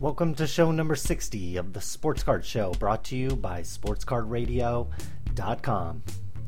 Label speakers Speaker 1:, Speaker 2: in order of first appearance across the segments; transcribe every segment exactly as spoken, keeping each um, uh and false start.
Speaker 1: Welcome to show number sixty of the Sports Card Show, brought to you by sports card radio dot com.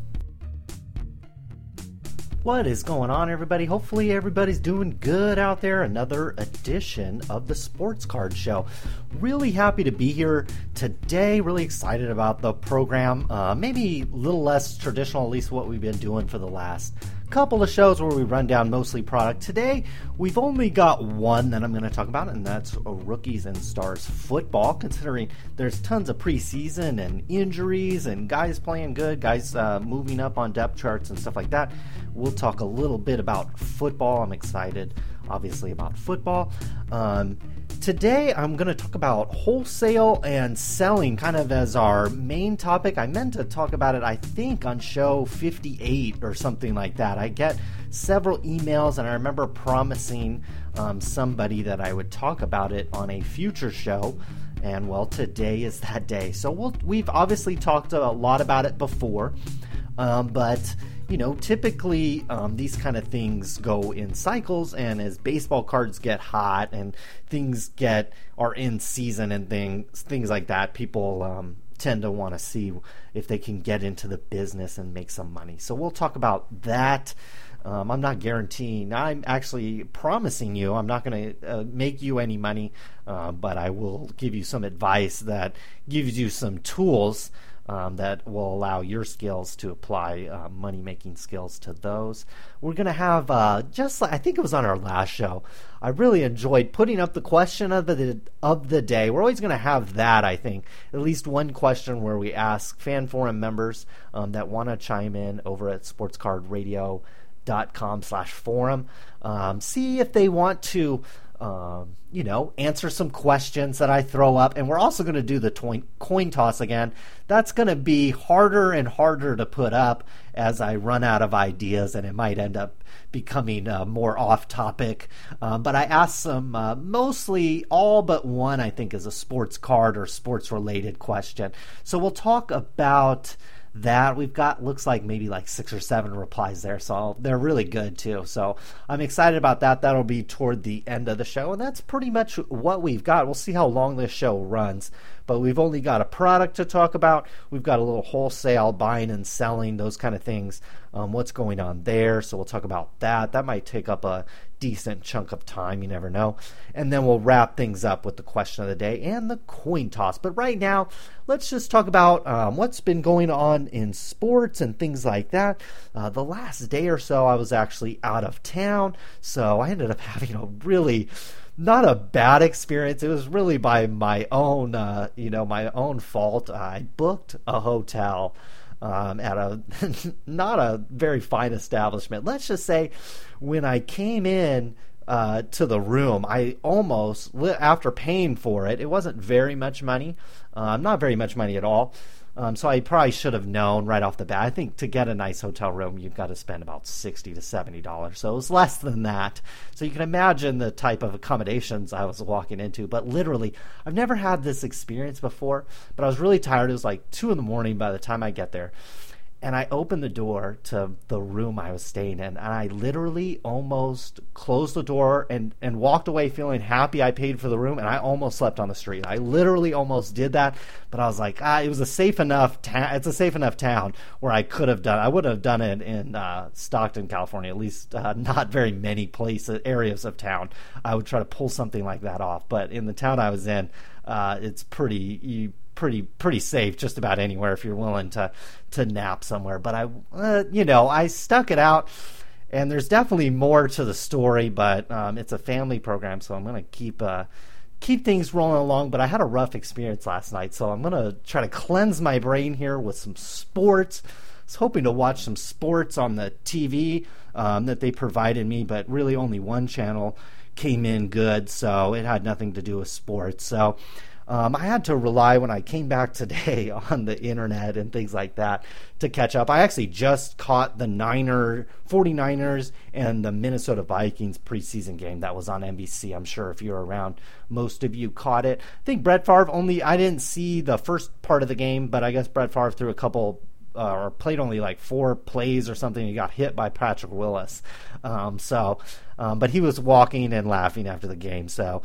Speaker 1: What is going on, everybody? Hopefully everybody's doing good out there. Another edition of the Sports Card Show. Really happy to be here today. Really excited about the program. Uh, maybe a little less traditional, at least what we've been doing for the last couple of shows where we run down mostly product. Today, we've only got one that I'm going to talk about, and that's Rookies and Stars football, considering there's tons of preseason and injuries and guys playing good, guys uh, moving up on depth charts and stuff like that. We'll talk a little bit about football. I'm excited, obviously, about football. Um, today, I'm going to talk about wholesale and selling kind of as our main topic. I meant to talk about it, I think, on show fifty-eight or something like that. I get several emails, and I remember promising um, somebody that I would talk about it on a future show. And, well, today is that day. So we'll, we've obviously talked a lot about it before, um, but... You know, typically um, these kind of things go in cycles, and as baseball cards get hot and things get are in season and things things like that, people um, tend to want to see if they can get into the business and make some money. So we'll talk about that. Um, I'm not guaranteeing. I'm actually promising you I'm not going to uh, make you any money, uh, but I will give you some advice that gives you some tools Um, that will allow your skills to apply uh, money-making skills to those. We're going to have, uh, just like, I think it was on our last show, I really enjoyed putting up the question of the of the day. We're always going to have that, I think, at least one question where we ask fan forum members um, that want to chime in over at sports card radio dot com slash forum. Um, see if they want to Um, you know, answer some questions that I throw up. And we're also going to do the toin- coin toss again. That's going to be harder and harder to put up as I run out of ideas, and it might end up becoming uh, more off topic. Um, but I asked some, uh, mostly all but one, I think, is a sports card or sports related question. So we'll talk about that. We've got, looks like maybe like six or seven replies there, so they're really good too. So I'm excited about that. That'll be toward the end of the show, and that's pretty much what we've got. We'll see how long this show runs, but we've only got a product to talk about. We've got a little wholesale, buying and selling, those kind of things, um, what's going on there. So we'll talk about that. That might take up a decent chunk of time, you never know. And then we'll wrap things up with the question of the day and the coin toss. But right now, let's just talk about um, what's been going on in sports and things like that. Uh, the last day or so, I was actually out of town, so I ended up having a really not a bad experience. It was really by my own, uh, you know, my own fault. I booked a hotel Um, at a not a very fine establishment. Let's just say when I came in uh, to the room, I almost, after paying for it, it wasn't very much money, um, not very much money at all. Um, so I probably should have known right off the bat. I think to get a nice hotel room, you've got to spend about sixty to seventy dollars. So it was less than that. So you can imagine the type of accommodations I was walking into. But literally, I've never had this experience before, but I was really tired. It was like two in the morning by the time I get there. And I opened the door to the room I was staying in, and I literally almost closed the door and, and walked away feeling happy I paid for the room, and I almost slept on the street. I literally almost did that, but I was like, ah, it was a safe enough town. It's a safe enough town where I could have done. I would have done it in uh, Stockton, California, at least uh, not very many places, areas of town. I would try to pull something like that off, but in the town I was in, uh, it's pretty. You, pretty pretty safe just about anywhere if you're willing to to nap somewhere. But I uh, you know I stuck it out, and there's definitely more to the story, but um, it's a family program, so I'm gonna keep uh keep things rolling along. But I had a rough experience last night, so I'm gonna try to cleanse my brain here with some sports. I was hoping to watch some sports on the T V um, that they provided me, but really only one channel came in good, so it had nothing to do with sports. So Um, I had to rely when I came back today on the internet and things like that to catch up. I actually just caught the Niner, 49ers and the Minnesota Vikings preseason game that was on N B C. I'm sure if you were around, most of you caught it. I think Brett Favre only, I didn't see the first part of the game, but I guess Brett Favre threw a couple uh, or played only like four plays or something. He got hit by Patrick Willis. Um, so, um, but he was walking and laughing after the game. So,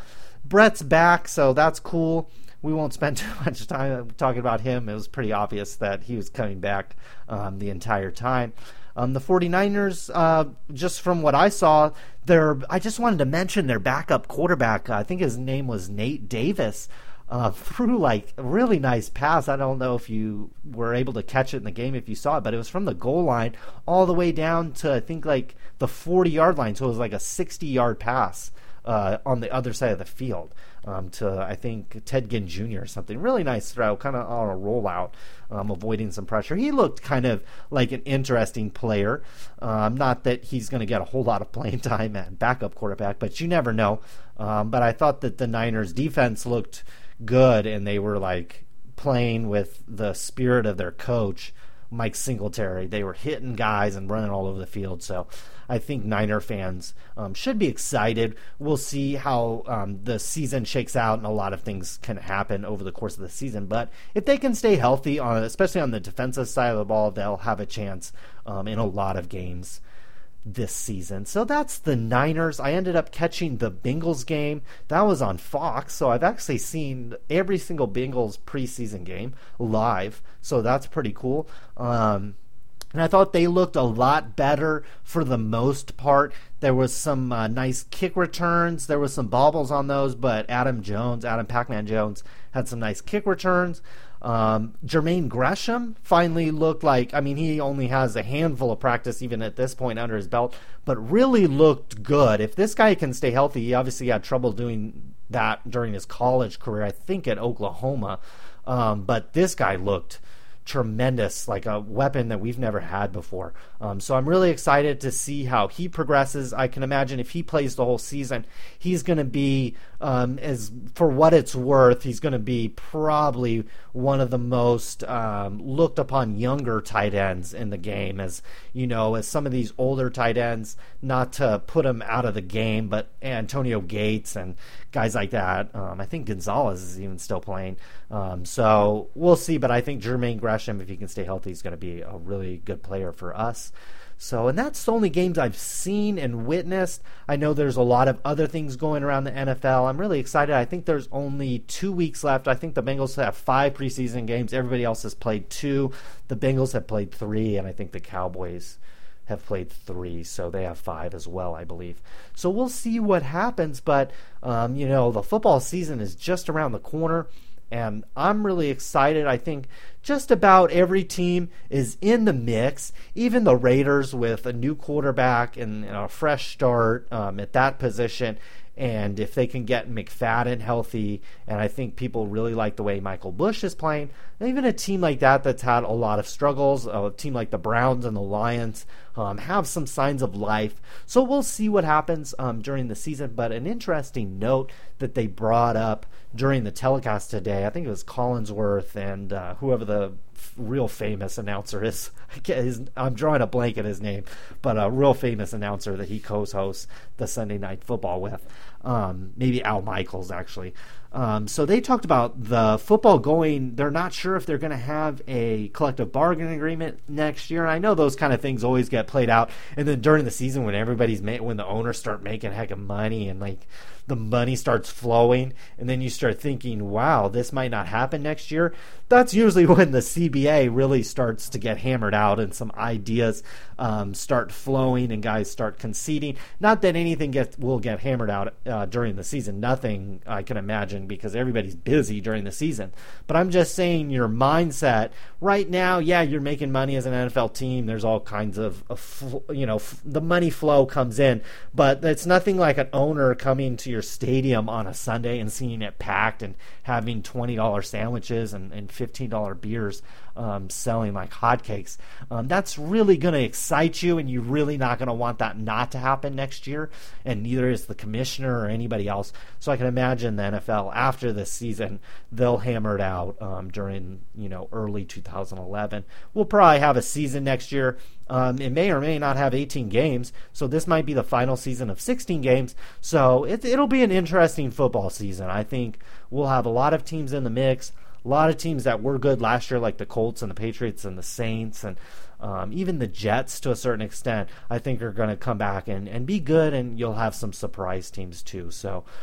Speaker 1: Brett's back, so that's cool. We won't spend too much time talking about him. It was pretty obvious that he was coming back um, the entire time. Um, the 49ers, uh, just from what I saw, their I just wanted to mention their backup quarterback. I think his name was Nate Davis. Uh, threw like a really nice pass. I don't know if you were able to catch it in the game if you saw it, but it was from the goal line all the way down to I think like the forty-yard line. So it was like a sixty-yard pass uh, on the other side of the field um, to I think Ted Ginn Junior or something. Really nice throw, kind of on a rollout, um, avoiding some pressure. He looked kind of like an interesting player. Um, not that he's going to get a whole lot of playing time at backup quarterback, but you never know. Um, but I thought that the Niners defense looked good, and they were like playing with the spirit of their coach, Mike Singletary. They were hitting guys and running all over the field. So I think Niner fans um, should be excited. We'll see how um, the season shakes out, and a lot of things can happen over the course of the season. But if they can stay healthy, on, especially on the defensive side of the ball, they'll have a chance um, in a lot of games this season. So that's the Niners. I ended up catching the Bengals game. That was on Fox, so I've actually seen every single Bengals preseason game live, so that's pretty cool. Um, and I thought they looked a lot better for the most part. There was some uh, nice kick returns. There was some bobbles on those, but Adam Jones, Adam Pac-Man Jones, had some nice kick returns. Um, Jermaine Gresham finally looked like, I mean, he only has a handful of practice even at this point under his belt, but really looked good. If this guy can stay healthy, he obviously had trouble doing that during his college career, I think at Oklahoma. Um, but this guy looked tremendous, like a weapon that we've never had before. Um, so I'm really excited to see how he progresses. I can imagine if he plays the whole season, he's going to be, um, as for what it's worth, he's going to be probably one of the most um, looked upon younger tight ends in the game. As you know, as some of these older tight ends, not to put him out of the game, but Antonio Gates and guys like that. Um, I think Gonzalez is even still playing. Um, so we'll see, but I think Jermaine Gresham, if he can stay healthy, is going to be a really good player for us. So, and that's the only games I've seen and witnessed. I know there's a lot of other things going around the N F L. I'm really excited. I think there's only two weeks left. I think the Bengals have five preseason games. Everybody else has played two. The Bengals have played three, and I think the Cowboys have played three, so they have five as well, I believe. So we'll see what happens, but, um, you know, the football season is just around the corner, and I'm really excited. I think just about every team is in the mix, even the Raiders with a new quarterback and, and a fresh start um, at that position. And if they can get McFadden healthy, and I think people really like the way Michael Bush is playing, even a team like that that's had a lot of struggles, a team like the Browns and the Lions um, have some signs of life. So we'll see what happens um, during the season. But an interesting note that they brought up during the telecast today, I think it was Collinsworth and uh, whoever the f- real famous announcer is. I get his, I'm drawing a blank at his name, but a real famous announcer that he co-hosts the Sunday Night Football with. Um, maybe Al Michaels, actually. Um, so they talked about the football going, they're not sure if they're going to have a collective bargaining agreement next year. And I know those kind of things always get played out. And then during the season when everybody's, ma- when the owners start making a heck of money and like the money starts flowing, and then you start thinking, wow, this might not happen next year. That's usually when the C B A really starts to get hammered out and some ideas um, start flowing and guys start conceding. Not that anything gets will get hammered out uh, during the season. Nothing, I can imagine, because everybody's busy during the season. But I'm just saying your mindset right now, yeah, you're making money as an N F L team. There's all kinds of, of you know, f- the money flow comes in. But it's nothing like an owner coming to your stadium on a Sunday and seeing it packed and having twenty dollars sandwiches and, and fifteen dollars beers um, selling like hotcakes. Um, that's really going to excite you, and you're really not going to want that not to happen next year, and neither is the commissioner or anybody else. So I can imagine the N F L after this season, they'll hammer it out um, during, you know, early two thousand eleven. We'll probably have a season next year. Um, it may or may not have eighteen games, so this might be the final season of sixteen games. So it, it'll be an interesting football season. I think we'll have a lot of teams in the mix, a lot of teams that were good last year, like the Colts and the Patriots and the Saints, and um, even the Jets to a certain extent, I think are going to come back and, and be good, and you'll have some surprise teams too. So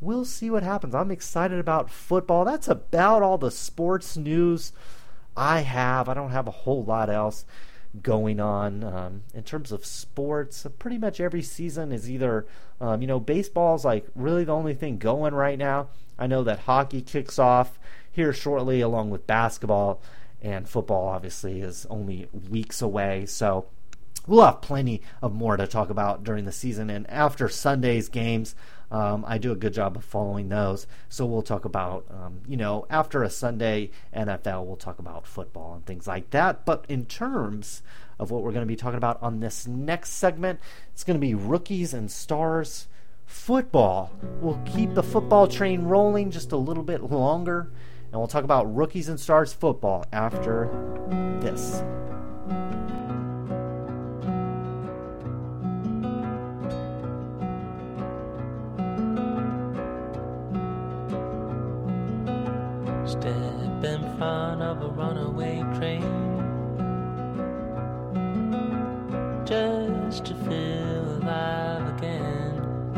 Speaker 1: we'll see what happens. I'm excited about football. That's about all the sports news I have. I don't have a whole lot else going on um, in terms of sports. Pretty much every season is either, um, you know, baseball's like really the only thing going right now. I know that hockey kicks off here shortly, along with basketball, and football obviously is only weeks away. So we'll have plenty of more to talk about during the season. And after Sunday's games, um, I do a good job of following those. So we'll talk about, um, you know, after a Sunday N F L, we'll talk about football and things like that. But in terms of what we're going to be talking about on this next segment, it's going to be rookies and stars football. We'll keep the football train rolling just a little bit longer, and we'll talk about rookies and stars football after this.
Speaker 2: Step in front of a runaway train just to feel alive again,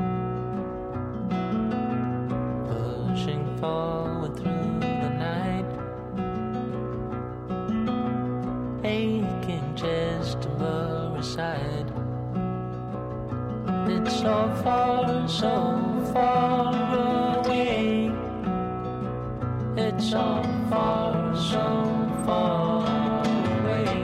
Speaker 2: pushing forward through the night, aching just to lower aside. It's so far, so far away. It's so far, so far away.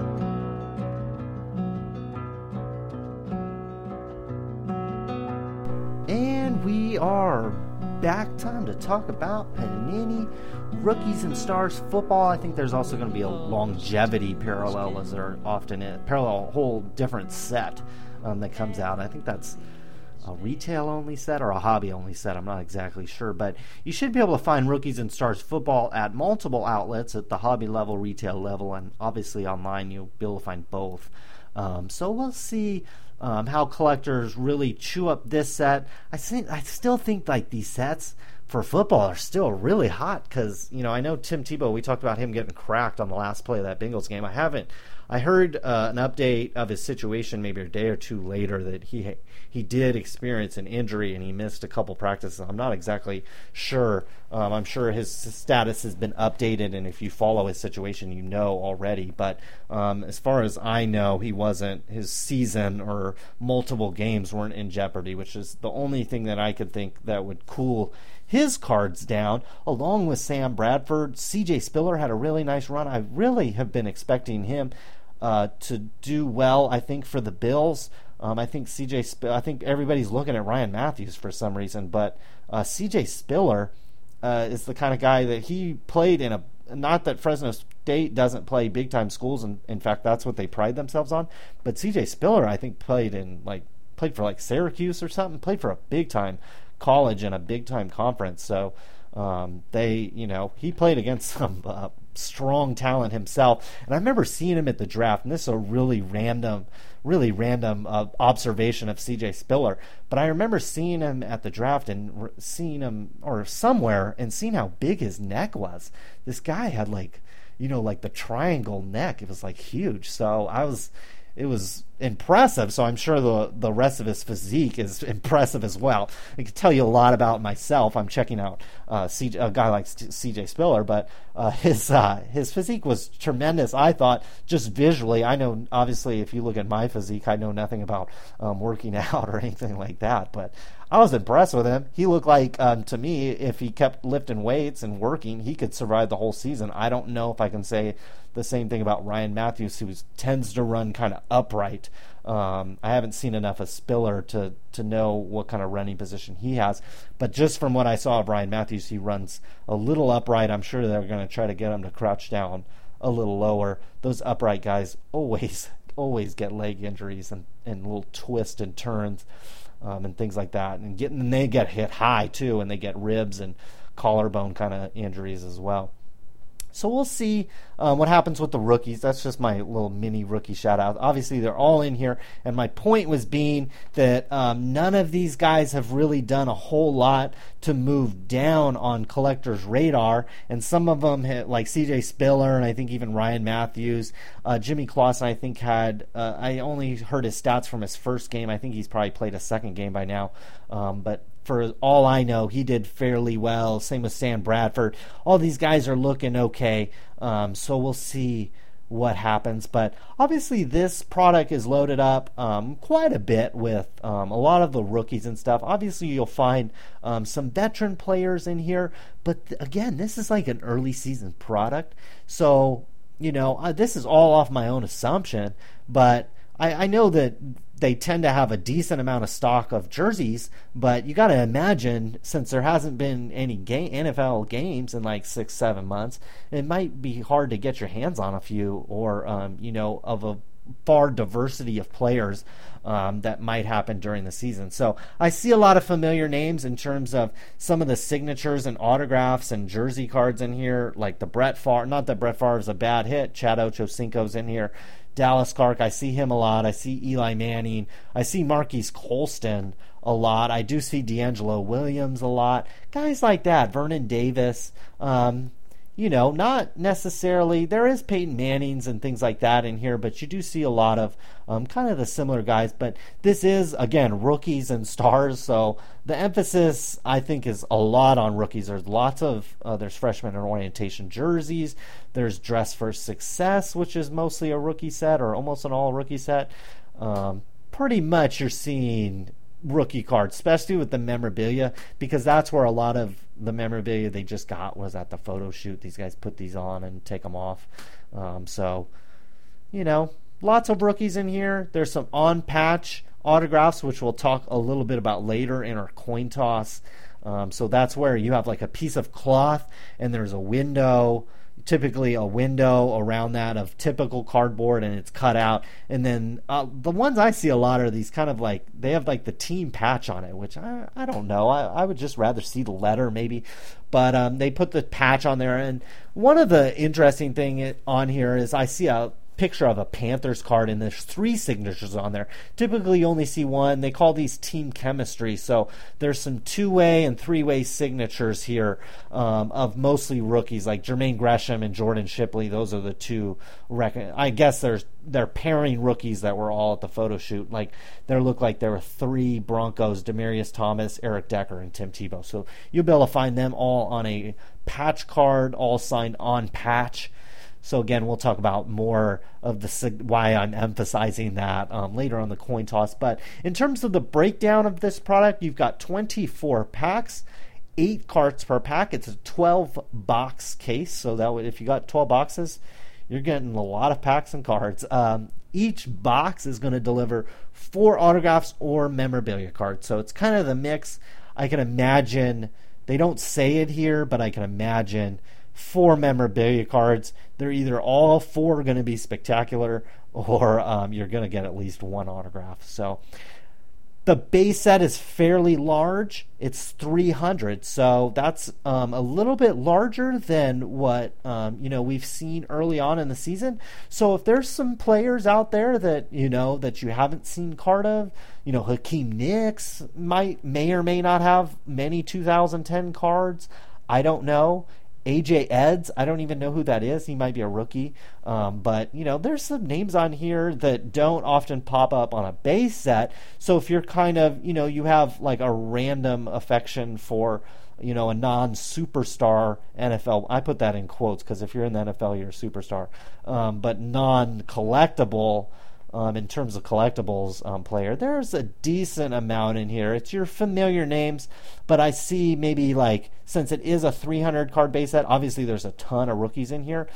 Speaker 1: And we are back. Time to talk about Panini Rookies and Stars football. I think there's also going to be a longevity parallel, as there often is. Parallel, a whole different set um, that comes out. I think that's a retail-only set or a hobby-only set. I'm not exactly sure, but you should be able to find Rookies and Stars football at multiple outlets at the hobby level, retail level, and obviously online you'll be able to find both. Um, so we'll see um, how collectors really chew up this set. I think I still think like these sets for football are still really hot because, you know, I know Tim Tebow, we talked about him getting cracked on the last play of that Bengals game. I haven't I heard uh, an update of his situation maybe a day or two later that he he did experience an injury and he missed a couple practices. I'm not exactly sure. Um, I'm sure his status has been updated, and if you follow his situation, you know already. But um, as far as I know, he wasn't. His season or multiple games weren't in jeopardy, which is the only thing that I could think that would cool his cards down, along with Sam Bradford. C J Spiller had a really nice run. I really have been expecting him uh, to do well, I think, for the Bills. Um, I think C J Sp- I think everybody's looking at Ryan Matthews for some reason, but uh, C J Spiller uh, is the kind of guy that he played in a, not that Fresno State doesn't play big-time schools, and in fact, that's what they pride themselves on, but C J Spiller, I think, played in, like, played for, like, Syracuse or something, played for a big-time college and a big-time conference, so um, they, you know, he played against some uh, strong talent himself, and I remember seeing him at the draft, and this is a really random, really random uh, observation of C J Spiller, but I remember seeing him at the draft and re- seeing him, or somewhere, and seeing how big his neck was. This guy had, like, you know, like the triangle neck. It was, like, huge, so I was... It was impressive, so I'm sure the the rest of his physique is impressive as well. I can tell you a lot about myself. I'm checking out uh, C J, a guy like C J Spiller, but uh, his uh, his physique was tremendous, I thought, just visually. I know, obviously, if you look at my physique, I know nothing about um, working out or anything like that, but I was impressed with him. He looked like, um, to me, if he kept lifting weights and working, he could survive the whole season. I don't know if I can say the same thing about Ryan Matthews, who tends to run kind of upright. Um, I haven't seen enough of Spiller to, to know what kind of running position he has. But just from what I saw of Ryan Matthews, he runs a little upright. I'm sure they're going to try to get him to crouch down a little lower. Those upright guys always, always get leg injuries and, and little twists and turns um, and things like that. And, get, and they get hit high, too, and they get ribs and collarbone kind of injuries as well. So we'll see um, what happens with the rookies. That's just my little mini rookie shout out. Obviously, they're all in here. And my point was being that um, none of these guys have really done a whole lot to move down on collectors' radar. And some of them, had, like C J Spiller and I think even Ryan Matthews, uh, Jimmy Clausen, I think had, uh, I only heard his stats from his first game. I think he's probably played a second game by now. Um, but for all I know, he did fairly well. Same with Sam Bradford. All these guys are looking okay. Um, so we'll see what happens. But obviously this product is loaded up um, quite a bit with um, a lot of the rookies and stuff. Obviously you'll find um, some veteran players in here. But th- again, this is like an early season product. So, you know, uh, this is all off my own assumption. But I, I know that they tend to have a decent amount of stock of jerseys, but you got to imagine, since there hasn't been any game, N F L games in like six, seven months, it might be hard to get your hands on a few, or um, you know, of a far diversity of players um, that might happen during the season. So I see a lot of familiar names in terms of some of the signatures and autographs and jersey cards in here, like the Brett Favre. Not that Brett Favre is a bad hit. Chad Ochocinco's in here. Dallas Clark, I see him a lot. I see Eli Manning. I see Marquise Colston a lot. I do see D'Angelo Williams a lot. Guys like that. Vernon Davis. Um, you know, not necessarily. There is Peyton Mannings and things like that in here, but you do see a lot of um, kind of the similar guys. But this is, again, rookies and stars. So the emphasis, I think, is a lot on rookies. There's lots of, uh, there's freshman and orientation jerseys. There's Dress for Success, which is mostly a rookie set or almost an all rookie set. Um, pretty much you're seeing rookie cards, especially with the memorabilia, because that's where a lot of the memorabilia they just got was at the photo shoot. These guys put these on and take them off. Um, so, you know, lots of rookies in here. There's some on-patch autographs, which we'll talk a little bit about later in our coin toss. Um, so that's where you have like a piece of cloth and there's a window, typically a window around that of typical cardboard, and it's cut out. And then uh, the ones I see a lot are these kind of like, they have like the team patch on it, which I, I don't know. I, I would just rather see the letter maybe. But um, they put the patch on there. And one of the interesting thing on here is I see a picture of a Panthers card, and there's three signatures on there. Typically you only see one. They call these team chemistry, so there's some two-way and three-way signatures here um, of mostly rookies like Jermaine Gresham and Jordan Shipley. Those are the two rec- I guess there's they're pairing rookies that were all at the photo shoot. Like there looked like there were three Broncos: Demarius Thomas, Eric Decker, and Tim Tebow. So you'll be able to find them all on a patch card, all signed on patch. So again, we'll talk about more of the why I'm emphasizing that um, later on the coin toss. But in terms of the breakdown of this product, you've got twenty-four packs, eight cards per pack. It's a twelve box case. So that would, if you got twelve boxes, you're getting a lot of packs and cards. Um, each box is going to deliver four autographs or memorabilia cards. So it's kind of the mix. I can imagine, they don't say it here, but I can imagine four memorabilia cards. They're either all four going to be spectacular, or um, you're going to get at least one autograph. So the base set is fairly large. It's three hundred, so that's um, a little bit larger than what um, you know we've seen early on in the season. So if there's some players out there that you know that you haven't seen card of, you know, Hakeem Nicks might may or may not have many two thousand ten cards. I don't know. A J Eds, I don't even know who that is. He might be a rookie. Um, but, you know, there's some names on here that don't often pop up on a base set. So if you're kind of, you know, you have like a random affection for, you know, a non-superstar N F L. I put that in quotes because if you're in the N F L, you're a superstar. Um, but non-collectible, Um, in terms of collectibles um, player, there's a decent amount in here. It's your familiar names, but I see maybe like, since it is a three hundred card base set, obviously there's a ton of rookies in here,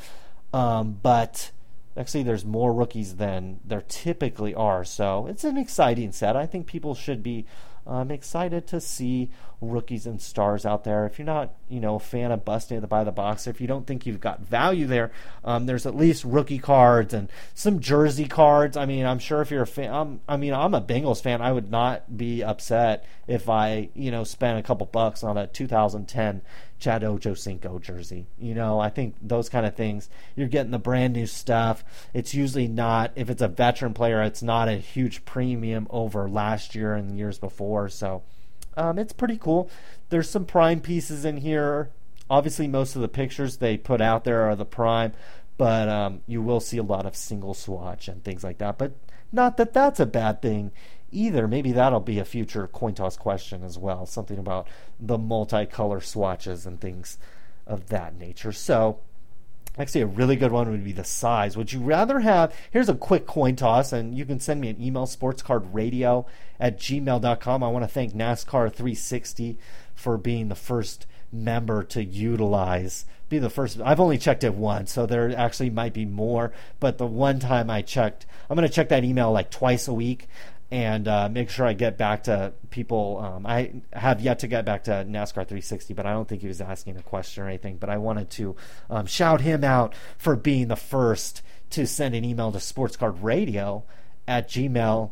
Speaker 1: um, but actually there's more rookies than there typically are, so it's an exciting set. I think people should be um, excited to see rookies and stars out there. If you're not, you know, a fan of busting at the by the box, if you don't think you've got value there, um, there's at least rookie cards and some jersey cards. I mean, I'm sure if you're a fan, I'm, I mean, I'm a Bengals fan. I would not be upset if I, you know, spent a couple bucks on a two thousand ten Chad Ochocinco jersey. You know, I think those kind of things, you're getting the brand new stuff. It's usually not, if it's a veteran player, it's not a huge premium over last year and the years before. So, Um, it's pretty cool. There's some prime pieces in here. Obviously, most of the pictures they put out there are the prime, but um, you will see a lot of single swatch and things like that. But not that that's a bad thing either. Maybe that'll be a future coin toss question as well, something about the multicolor swatches and things of that nature. So actually, a really good one would be the size. Would you rather have, here's a quick coin toss, and you can send me an email, sportscardradio at gmail dot com. I want to thank NASCAR three sixty for being the first member to utilize, be the first. I've only checked it once, so there actually might be more, but the one time I checked, I'm going to check that email like twice a week and uh, make sure I get back to people. Um, I have yet to get back to NASCAR three sixty, but I don't think he was asking a question or anything. But I wanted to um, shout him out for being the first to send an email to sportscardradio at gmail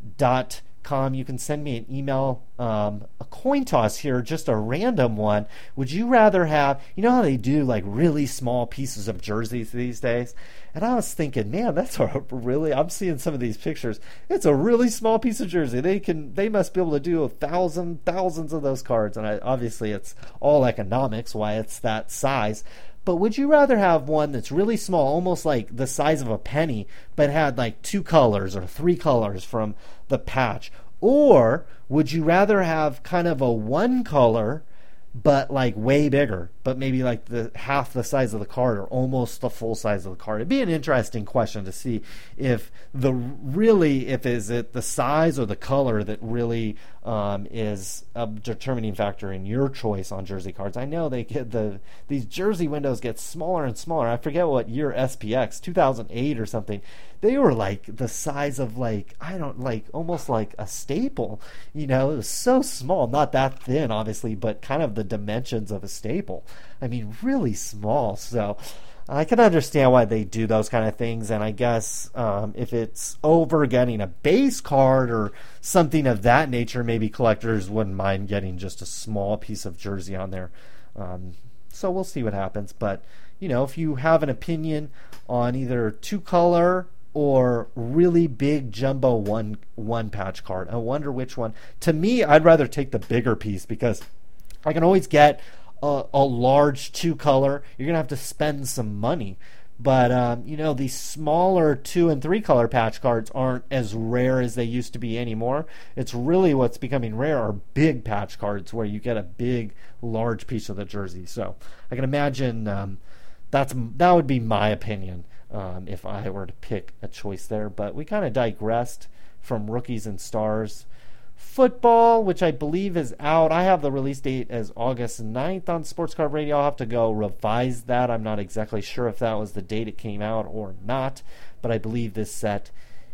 Speaker 1: dot com. You can send me an email, um, a coin toss here, just a random one. Would you rather have, you know how they do like really small pieces of jerseys these days? And I was thinking, man, that's a really, I'm seeing some of these pictures. It's a really small piece of jersey. They can, they must be able to do a thousand, thousands of those cards. And I, obviously it's all economics, why it's that size. But would you rather have one that's really small, almost like the size of a penny, but had like two colors or three colors from the patch? Or would you rather have kind of a one color, but like way bigger, but maybe like the half the size of the card or almost the full size of the card? It'd be an interesting question to see if the really, if is it the size or the color that really um, is a determining factor in your choice on jersey cards. I know they get the, these jersey windows get smaller and smaller. I forget what year S P X, two thousand eight or something. They were like the size of like, I don't like almost like a staple, you know, it was so small, not that thin obviously, but kind of the dimensions of a staple. I mean, really small. So I can understand why they do those kind of things. And I guess um, if it's over getting a base card or something of that nature, maybe collectors wouldn't mind getting just a small piece of jersey on there. Um, so we'll see what happens. But, you know, if you have an opinion on either two color or really big jumbo one one patch card, I wonder which one. To me, I'd rather take the bigger piece because I can always get a, a large two color. You're gonna have to spend some money, but um, you know, these smaller two and three color patch cards aren't as rare as they used to be anymore. It's really what's becoming rare are big patch cards where you get a big, large piece of the jersey. So I can imagine um, that's that would be my opinion um, if I were to pick a choice there. But we kind of digressed from rookies and stars. Football, which I believe is out. I have the release date as August ninth on Sports Card Radio. I'll have to go revise that. I'm not exactly sure if that was the date it came out or not, but I believe this set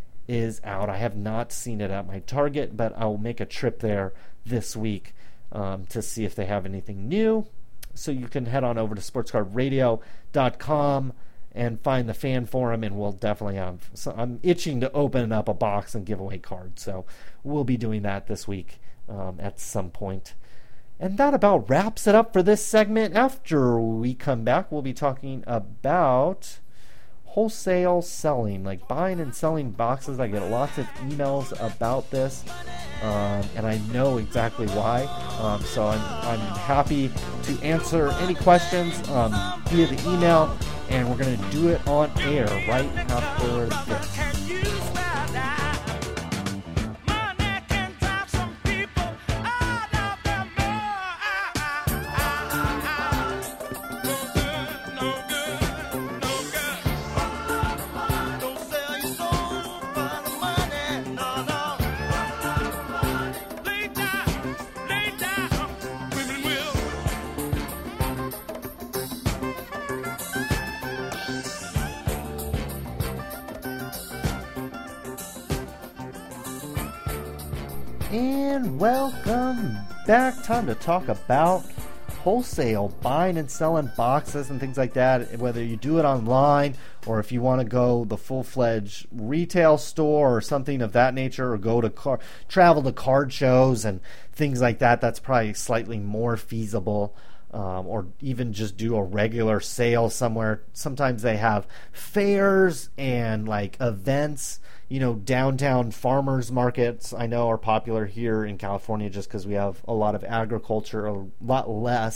Speaker 1: is out. I have not seen it at my Target, but I'll make a trip there this week um, to see if they have anything new. So you can head on over to sports card radio dot com and find the fan forum, and we'll definitely have, so I'm itching to open up a box and give away cards, so we'll be doing that this week um, at some point. And that about wraps it up for this segment. After we come back, we'll be talking about wholesale selling, like buying and selling boxes. I get lots of emails about this, um, and I know exactly why. Um, so I'm, I'm happy to answer any questions um, via the email, and we're going to do it on air right after this. And welcome back. Time to talk about wholesale, buying and selling boxes and things like that, whether you do it online or if you want to go the full-fledged retail store or something of that nature, or go to car travel to card shows and things like that. That's probably slightly more feasible. Um, or even just do a regular sale somewhere. Sometimes they have fairs and like events, you know, downtown farmers markets I know are popular here in California just because we have a lot of agriculture, a lot less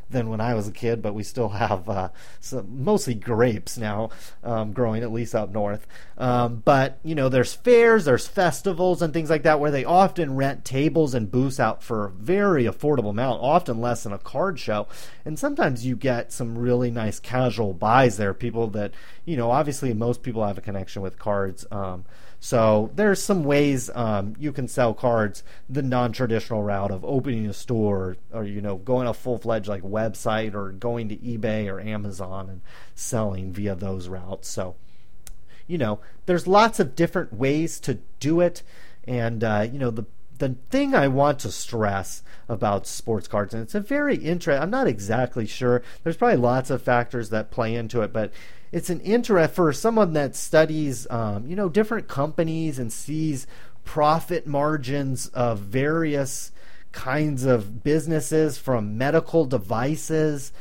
Speaker 1: than when I was a kid, but we still have uh, some, mostly grapes now um, growing, at least up north. Um, but, you know, there's fairs, there's festivals and things like that where they often rent tables and booths out for a very affordable amount, often less than a card show. And sometimes you get some really nice casual buys there, people that, you know, obviously most people have a connection with cards. Um, so there's some ways um, you can sell cards the non-traditional route of opening a store or, you know, going a full-fledged like website or going to eBay or Amazon and selling via those routes. So, you know, there's lots of different ways to do it. And, uh, you know, the the thing I want to stress about sports cards, and it's a very interesting, I'm not exactly sure, there's probably lots of factors that play into it, but it's an interest for someone that studies, um, you know, different companies and sees profit margins of various kinds of businesses, from medical devices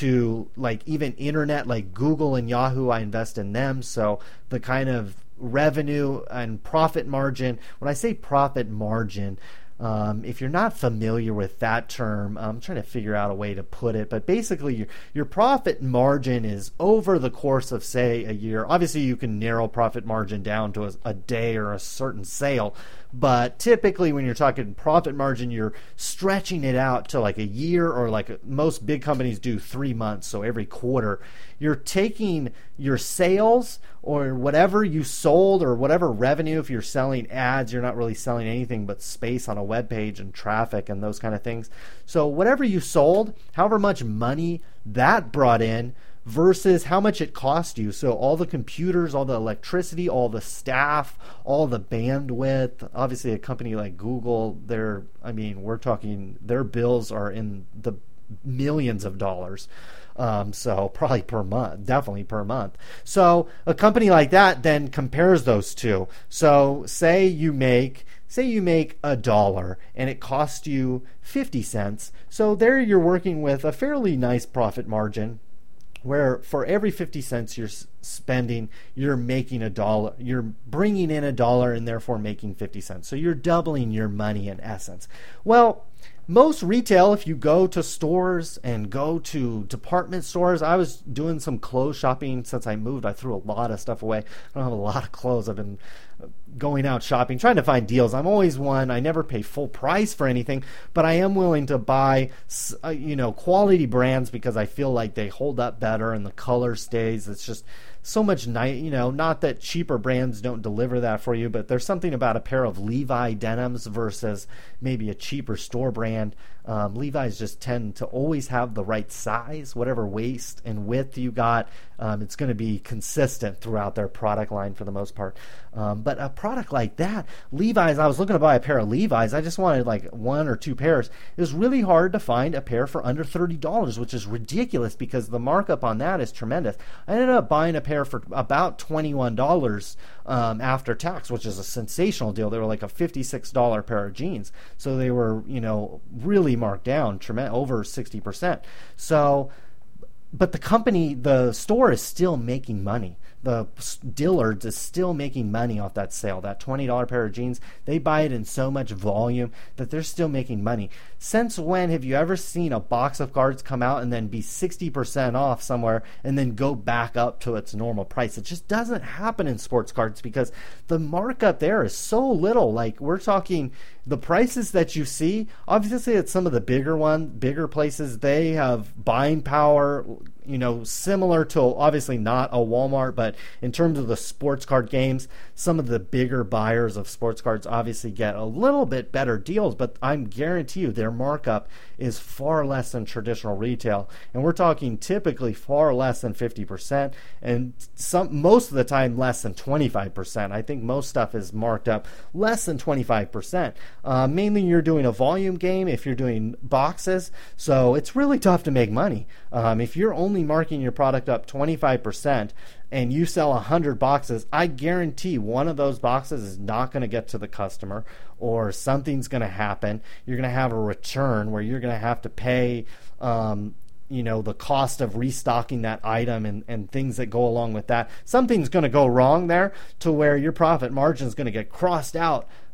Speaker 1: to like even internet, like Google and Yahoo. I invest in them. So the kind of revenue and profit margin, when I say profit margin, Um, if you're not familiar with that term, I'm trying to figure out a way to put it, but basically your, your profit margin is over the course of, say, a year. Obviously, you can narrow profit margin down to a, a day or a certain sale, but typically when you're talking profit margin, you're stretching it out to like a year, or like most big companies do three months, so every quarter. You're taking your sales or whatever you sold or whatever revenue. If you're selling ads, you're not really selling anything but space on a web page and traffic and those kind of things. So whatever you sold, however much money that brought in versus how much it cost you. So all the computers, all the electricity, all the staff, all the bandwidth. Obviously a company like Google, they're, I mean, we're talking, their bills are in the millions of dollars. Um, so probably per month, definitely per month. So a company like that then compares those two. So say you make, say you make a dollar and it costs you fifty cents. So there you're working with a fairly nice profit margin, where for every fifty cents you're spending, you're making a dollar, you're bringing in a dollar and therefore making fifty cents. So you're doubling your money in essence. Well, most retail, if you go to stores and go to department stores, I was doing some clothes shopping since I moved. I threw a lot of stuff away. I don't have a lot of clothes. I've been going out shopping, trying to find deals. I'm always one, I never pay full price for anything, but I am willing to buy, uh, you know, quality brands because I feel like they hold up better and the color stays. It's just so much nice, you know, not that cheaper brands don't deliver that for you, but there's something about a pair of Levi denims versus maybe a cheaper store brand. Um, Levi's just tend to always have the right size, whatever waist and width you got. Um, it's going to be consistent throughout their product line for the most part. Um, but a product like that, Levi's, I was looking to buy a pair of Levi's. I just wanted like one or two pairs. It was really hard to find a pair for under thirty dollars, which is ridiculous because the markup on that is tremendous. I ended up buying a pair for about twenty-one dollars um, after tax, which is a sensational deal. They were like a fifty-six dollars pair of jeans. So they were, you know, really marked down, tremendous, over sixty percent. So, but the company, the store is still making money. The Dillard's is still making money off that sale. That twenty dollars pair of jeans, they buy it in so much volume that they're still making money. Since when have you ever seen a box of cards come out and then be sixty percent off somewhere and then go back up to its normal price? It just doesn't happen in sports cards because the markup there is so little. Like, we're talking the prices that you see, obviously at some of the bigger one, bigger places, they have buying power, you know, similar to, obviously not a Walmart, but in terms of the sports card games, some of the bigger buyers of sports cards obviously get a little bit better deals, but I'm guarantee you their markup is far less than traditional retail. And we're talking typically far less than fifty percent, and some most of the time less than twenty-five percent. I think most stuff is marked up less than twenty-five percent. Uh, mainly you're doing a volume game if you're doing boxes, so it's really tough to make money. Um, if you're only marking your product up twenty-five percent and you sell one hundred boxes, I guarantee one of those boxes is not going to get to the customer, or something's going to happen. You're going to have a return where you're going to have to pay um, you know, the cost of restocking that item and, and things that go along with that. Something's going to go wrong there to where your profit margin is going to get crossed out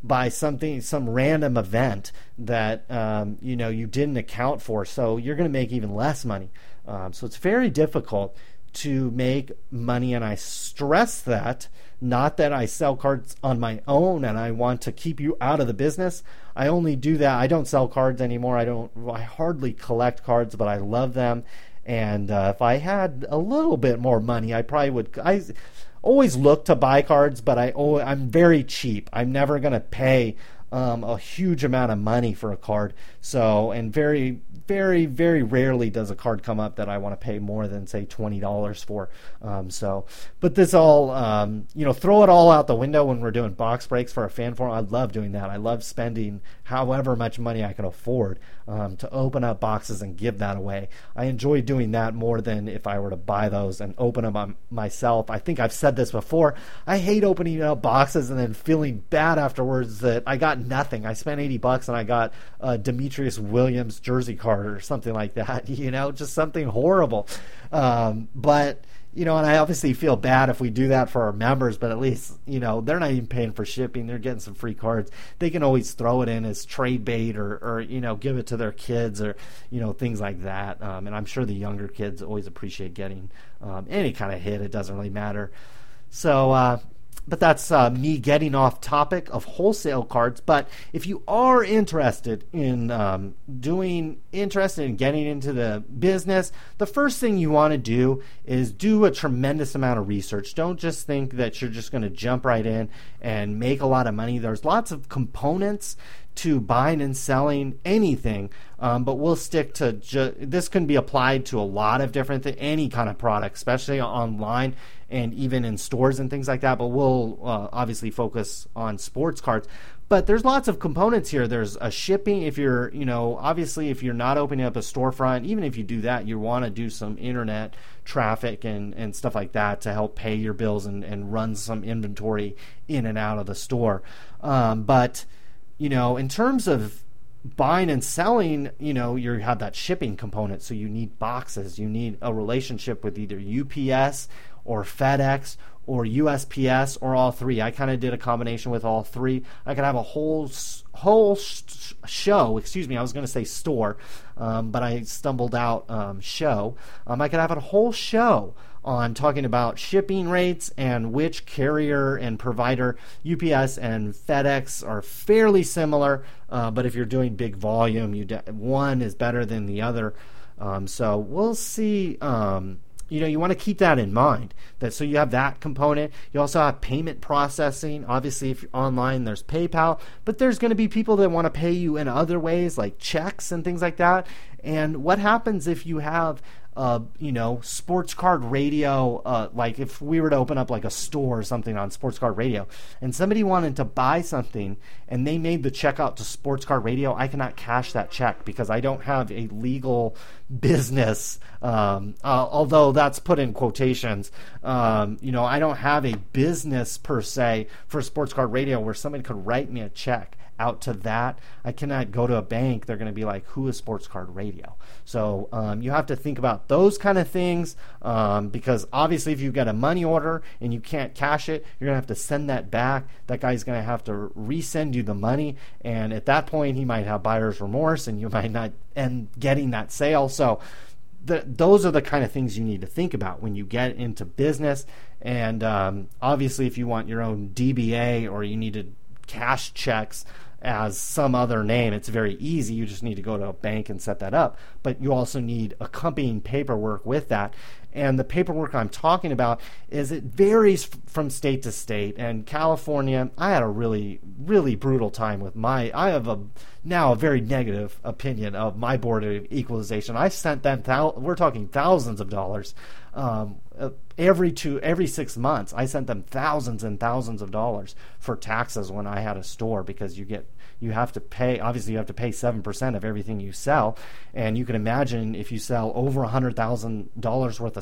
Speaker 1: by something, some random event that, um, you know, you didn't account for. So you're going to make even less money. Um, so it's very difficult to make money. And I stress that, not that I sell cards on my own and I want to keep you out of the business. I only do that. I don't sell cards anymore. I don't, I hardly collect cards, but I love them. And uh, if I had a little bit more money, I probably would. I always look to buy cards, but I, oh, I'm very cheap. I'm never going to pay um, a huge amount of money for a card. So, and very, very, very rarely does a card come up that I want to pay more than, say, twenty dollars for. Um, so, but this all, um, you know, throw it all out the window when we're doing box breaks for a fan forum. I love doing that. I love spending however much money I can afford um, to open up boxes and give that away. I enjoy doing that more than if I were to buy those and open them on myself. I think I've said this before. I hate opening up boxes and then feeling bad afterwards that I got nothing. I spent eighty bucks and I got a Demetrius Williams jersey card or something like that, you know, just something horrible. Um, but, you know, and I obviously feel bad if we do that for our members, but at least, you know, they're not even paying for shipping. They're getting some free cards. They can always throw it in as trade bait or, or you know, give it to their kids or, you know, things like that. Um, and I'm sure the younger kids always appreciate getting um, any kind of hit. It doesn't really matter. So, uh, But that's uh, me getting off topic of wholesale cards. But if you are interested in um, doing, interested in getting into the business, the first thing you want to do is do a tremendous amount of research. Don't just think that you're just going to jump right in and make a lot of money. There's lots of components to buying and selling anything, um, but we'll stick to ju- this can be applied to a lot of different th- any kind of product, especially online and even in stores and things like that. But we'll uh, obviously focus on sports cards. But there's lots of components here. There's a shipping. If you're, you know, obviously if you're not opening up a storefront, even if you do that, you want to do some internet traffic and, and stuff like that to help pay your bills and, and run some inventory in and out of the store. Um, but you know, in terms of buying and selling, you know, you have that shipping component. So you need boxes. You need a relationship with either U P S or FedEx or U S P S or all three. I kind of did a combination with all three. I could have a whole whole sh- show, excuse me, I was going to say store, um, but I stumbled out um, show. Um, I could have a whole show on talking about shipping rates and which carrier and provider. U P S and FedEx are fairly similar, uh, but if you're doing big volume, you de- one is better than the other. Um, so we'll see. Um, you know, you want to keep that in mind. That so you have that component. You also have payment processing. Obviously, if you're online, there's PayPal, but there's going to be people that want to pay you in other ways, like checks and things like that. And what happens if you have Uh, you know, sports card radio, uh, like if we were to open up like a store or something on sports card radio and somebody wanted to buy something and they made the check out to sports card radio, I cannot cash that check because I don't have a legal business, um, uh, although that's put in quotations. Um, you know, I don't have a business per se for sports card radio where somebody could write me a check out to that. I cannot go to a bank. They're going to be like, who is sports card radio? So um, you have to think about those kind of things um, because obviously if you get a money order and you can't cash it, you're going to have to send that back. That guy's going to have to resend you the money. And at that point, he might have buyer's remorse and you might not end getting that sale. So the, those are the kind of things you need to think about when you get into business. And um, obviously if you want your own D B A or you need to cash checks as some other name, it's very easy. You just need to go to a bank and set that up. But you also need accompanying paperwork with that. And the paperwork I'm talking about is it varies f- from state to state. And California, I had a really, really brutal time with my, I have a now a very negative opinion of my board of equalization. I sent them, thou- we're talking thousands of dollars um, every two, every six months. I sent them thousands and thousands of dollars for taxes when I had a store because you get, you have to pay, obviously you have to pay seven percent of everything you sell. And you can imagine if you sell over one hundred thousand dollars worth of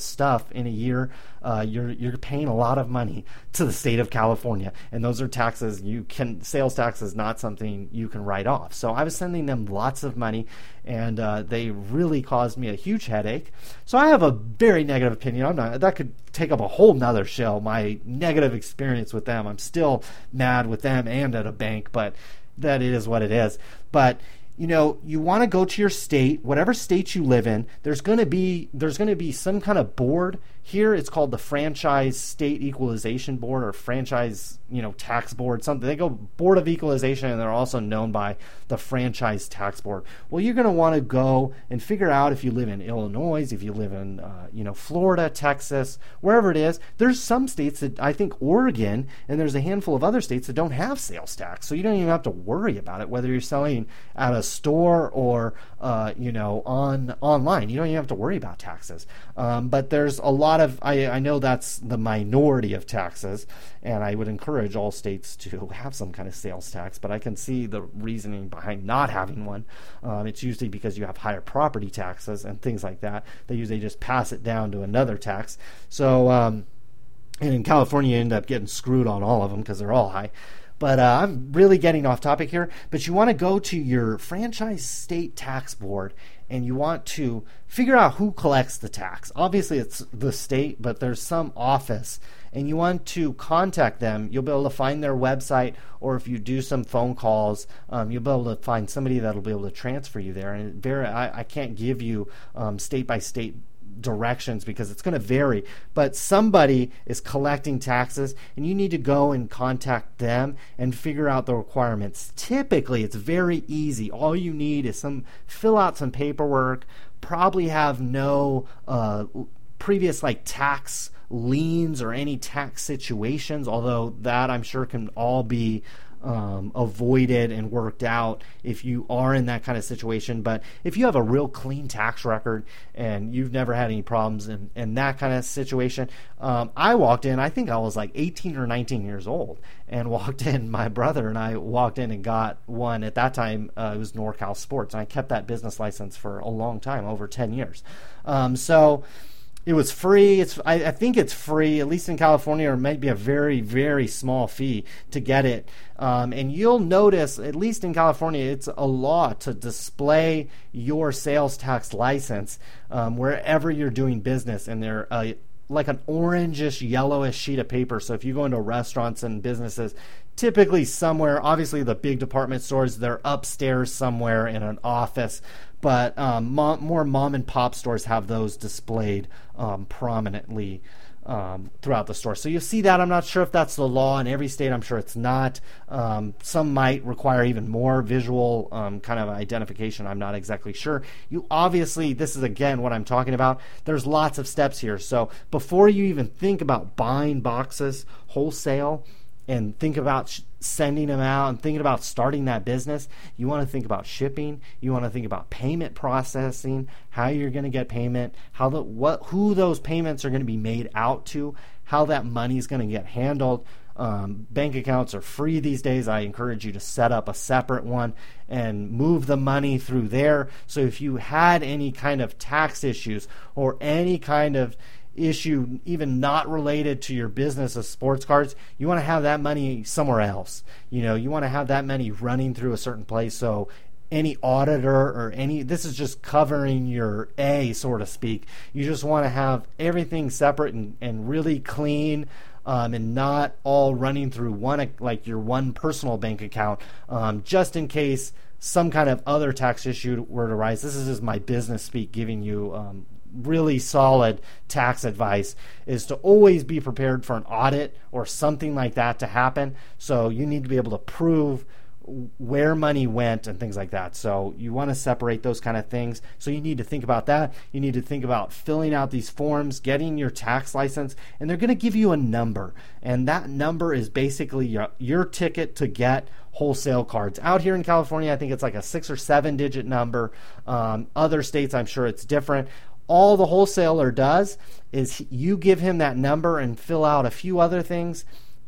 Speaker 1: stuff in a year, uh, you're you're paying a lot of money to the state of California, and those are taxes you can sales tax is not something you can write off. So I was sending them lots of money, and uh, they really caused me a huge headache. So I have a very negative opinion. I'm not that could take up a whole nother show. My negative experience with them. I'm still mad with them and at a bank, but that it is what it is. But you know, you want to go to your state, whatever state you live in. There's going to be there's going to be some kind of board here. It's called the Franchise State Equalization Board, or Franchise, you know, Tax Board, something. They go Board of Equalization, and they're also known by the Franchise Tax Board. Well, you're going to want to go and figure out if you live in Illinois, if you live in, uh, you know, Florida, Texas, wherever it is. There's some states that, I think Oregon, and there's a handful of other states that don't have sales tax, so you don't even have to worry about it, whether you're selling at a store or, uh, you know, on online. You don't even have to worry about taxes. Um, but there's a lot of, I, I know that's the minority of taxes, and I would encourage all states to have some kind of sales tax, but I can see the reasoning behind not having one. Um, it's usually because you have higher property taxes and things like that. They usually just pass it down to another tax. So, um, and in California, you end up getting screwed on all of them because they're all high. But uh, I'm really getting off topic here. But you want to go to your franchise state tax board, and you want to figure out who collects the tax. Obviously, it's the state, but there's some office, and you want to contact them. You'll be able to find their website, or if you do some phone calls, um, you'll be able to find somebody that'll be able to transfer you there. And it very, I, I can't give you um, state by state directions because it's going to vary, but somebody is collecting taxes, and you need to go and contact them and figure out the requirements. Typically, it's very easy. All you need is some fill out some paperwork, probably have no uh, previous like tax liens or any tax situations, although that I'm sure can all be Um, avoided and worked out if you are in that kind of situation. But if you have a real clean tax record and you've never had any problems in, in that kind of situation, um, I walked in, I think I was like eighteen or nineteen years old, and walked in, my brother and I walked in and got one. At that time, uh, it was NorCal Sports, and I kept that business license for a long time, over ten years. Um, so it was free. It's I, I think it's free, at least in California, or it might be a very, very small fee to get it. Um, and you'll notice, at least in California, it's a law to display your sales tax license um, wherever you're doing business. And they're uh, like an orangish, yellowish sheet of paper. So if you go into restaurants and businesses, typically somewhere, obviously the big department stores, they're upstairs somewhere in an office. But um, mom, more mom and pop stores have those displayed um, prominently um, throughout the store. So you see that. I'm not sure if that's the law in every state. I'm sure it's not. Um, some might require even more visual um, kind of identification. I'm not exactly sure. You obviously, this is again what I'm talking about. There's lots of steps here. So before you even think about buying boxes wholesale, and think about sh- sending them out and thinking about starting that business, you want to think about shipping. You want to think about payment processing, how you're going to get payment, how the what who those payments are going to be made out to, how that money is going to get handled. Um, bank accounts are free these days. I encourage you to set up a separate one and move the money through there. So if you had any kind of tax issues or any kind of issue even not related to your business of sports cards, you want to have that money somewhere else. You know, you want to have that money running through a certain place. So any auditor or any, this is just covering your A, so to speak. You just want to have everything separate and, and really clean, um, and not all running through one, like your one personal bank account, um, just in case some kind of other tax issue were to arise. This is just my business speak giving you um, really solid tax advice, is to always be prepared for an audit or something like that to happen. So you need to be able to prove where money went and things like that. So you want to separate those kind of things. So you need to think about that. You need to think about filling out these forms, getting your tax license, and they're going to give you a number. And that number is basically your, your ticket to get wholesale cards. Out here in California, I think it's like a six or seven digit number. Um, other states, I'm sure it's different. All the wholesaler does is you give him that number and fill out a few other things,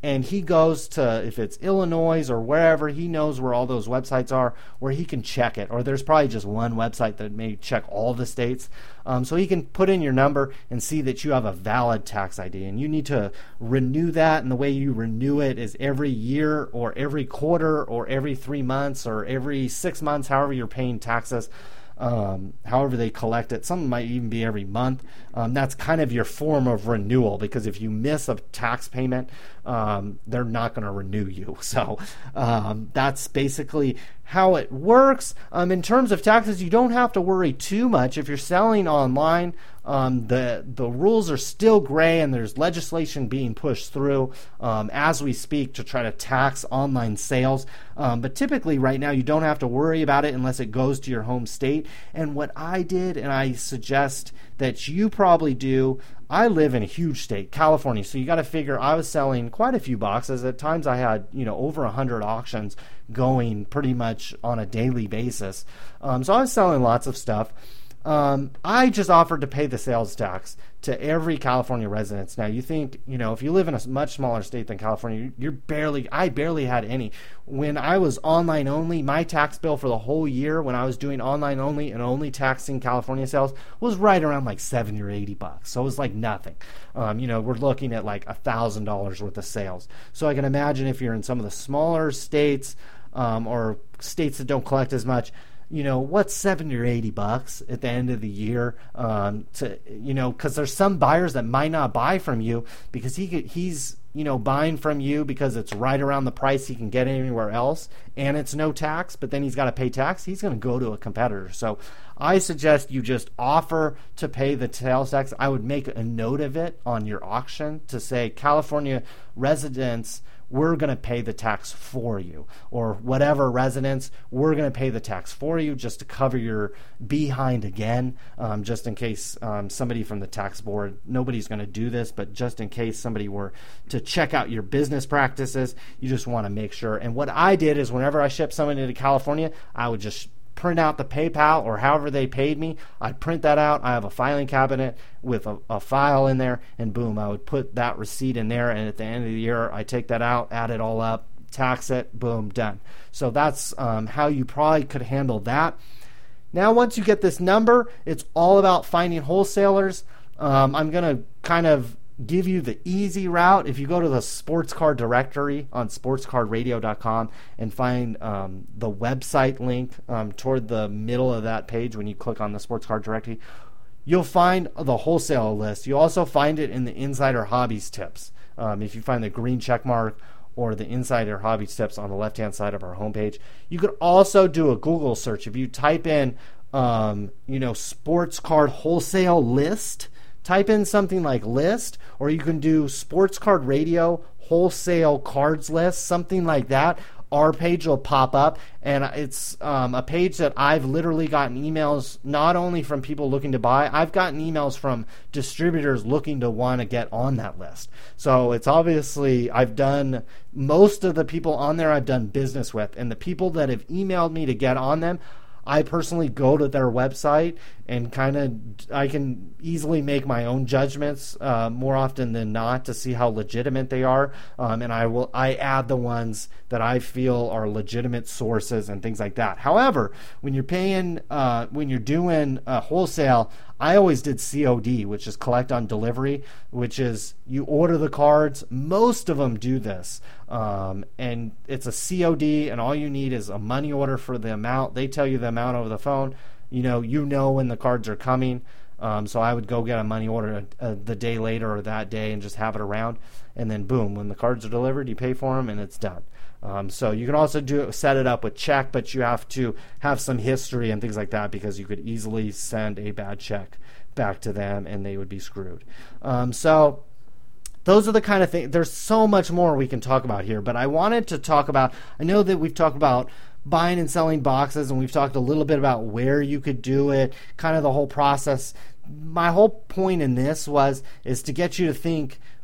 Speaker 1: and he goes to, if it's Illinois or wherever, he knows where all those websites are, where he can check it. Or there's probably just one website that may check all the states. Um, so he can put in your number and see that you have a valid tax I D. And you need to renew that. And the way you renew it is every year or every quarter or every three months or every six months, however you're paying taxes. Um, however they collect it. Some might even be every month. Um, that's kind of your form of renewal, because if you miss a tax payment, um, they're not going to renew you. So um, that's basically how it works. Um, in terms of taxes, you don't have to worry too much. If you're selling online, um, the the rules are still gray, and there's legislation being pushed through um, as we speak to try to tax online sales. Um, but typically right now you don't have to worry about it unless it goes to your home state. And what I did, and I suggest that you probably do, I live in a huge state, California, so you got to figure I was selling quite a few boxes. At times I had, you know, over one hundred auctions going pretty much on a daily basis. Um, so I was selling lots of stuff. Um, I just offered to pay the sales tax to every California resident. Now, you think, you know, if you live in a much smaller state than California, you're barely, I barely had any. When I was online only, my tax bill for the whole year, when I was doing online only and only taxing California sales, was right around like seventy or eighty bucks. So it was like nothing. Um, you know, we're looking at like a thousand dollars worth of sales. So I can imagine if you're in some of the smaller states, um, or states that don't collect as much, you know, what's seventy or eighty bucks at the end of the year? Um, to, you know, because there's some buyers that might not buy from you because he could, he's, you know, buying from you because it's right around the price he can get anywhere else, and it's no tax, but then he's got to pay tax. He's going to go to a competitor. So I suggest you just offer to pay the sales tax. I would make a note of it on your auction to say, California residents, we're going to pay the tax for you, or whatever residents, we're going to pay the tax for you, just to cover your behind again, um, just in case um, somebody from the tax board, nobody's going to do this, but just in case somebody were to check out your business practices, you just want to make sure. And what I did is whenever I shipped someone into California, I would just print out the PayPal or however they paid me. I'd print that out. I have a filing cabinet with a, a file in there, and boom, I would put that receipt in there, and at the end of the year, I take that out, add it all up, tax it, boom, done. So that's um, how you probably could handle that. Now, once you get this number, it's all about finding wholesalers. Um, I'm going to kind of give you the easy route. If you go to the sports card directory on sports card radio dot com and find um, the website link um, toward the middle of that page when you click on the sports card directory, you'll find the wholesale list. You also find it in the Insider Hobbies tips. Um, if you find the green check mark or the Insider Hobbies tips on the left-hand side of our homepage. You could also do a Google search. If you type in, um, you know, sports card wholesale list, type in something like list, or you can do sports card radio wholesale cards list, something like that. Our page will pop up, and it's um, a page that I've literally gotten emails not only from people looking to buy, I've gotten emails from distributors looking to want to get on that list. So it's obviously, I've done, most of the people on there I've done business with, and the people that have emailed me to get on them, I personally go to their website and kind of, I can easily make my own judgments uh, more often than not to see how legitimate they are. Um, and I will, I add the ones that I feel are legitimate sources and things like that. However, when you're paying, uh, when you're doing uh, wholesale, I always did C O D, which is collect on delivery, which is you order the cards. Most of them do this. Um, and it's a C O D, and all you need is a money order for the amount. They tell you the amount over the phone. You know, you know when the cards are coming. Um, so I would go get a money order uh, the day later or that day and just have it around. And then boom, when the cards are delivered, you pay for them and it's done. Um, so you can also do set it up with check, but you have to have some history and things like that, because you could easily send a bad check back to them and they would be screwed. Um, so those are the kind of things. There's so much more we can talk about here, but I wanted to talk about, I know that we've talked about buying and selling boxes, and we've talked a little bit about where you could do it, kind of the whole process. My whole point in this was is to get you to think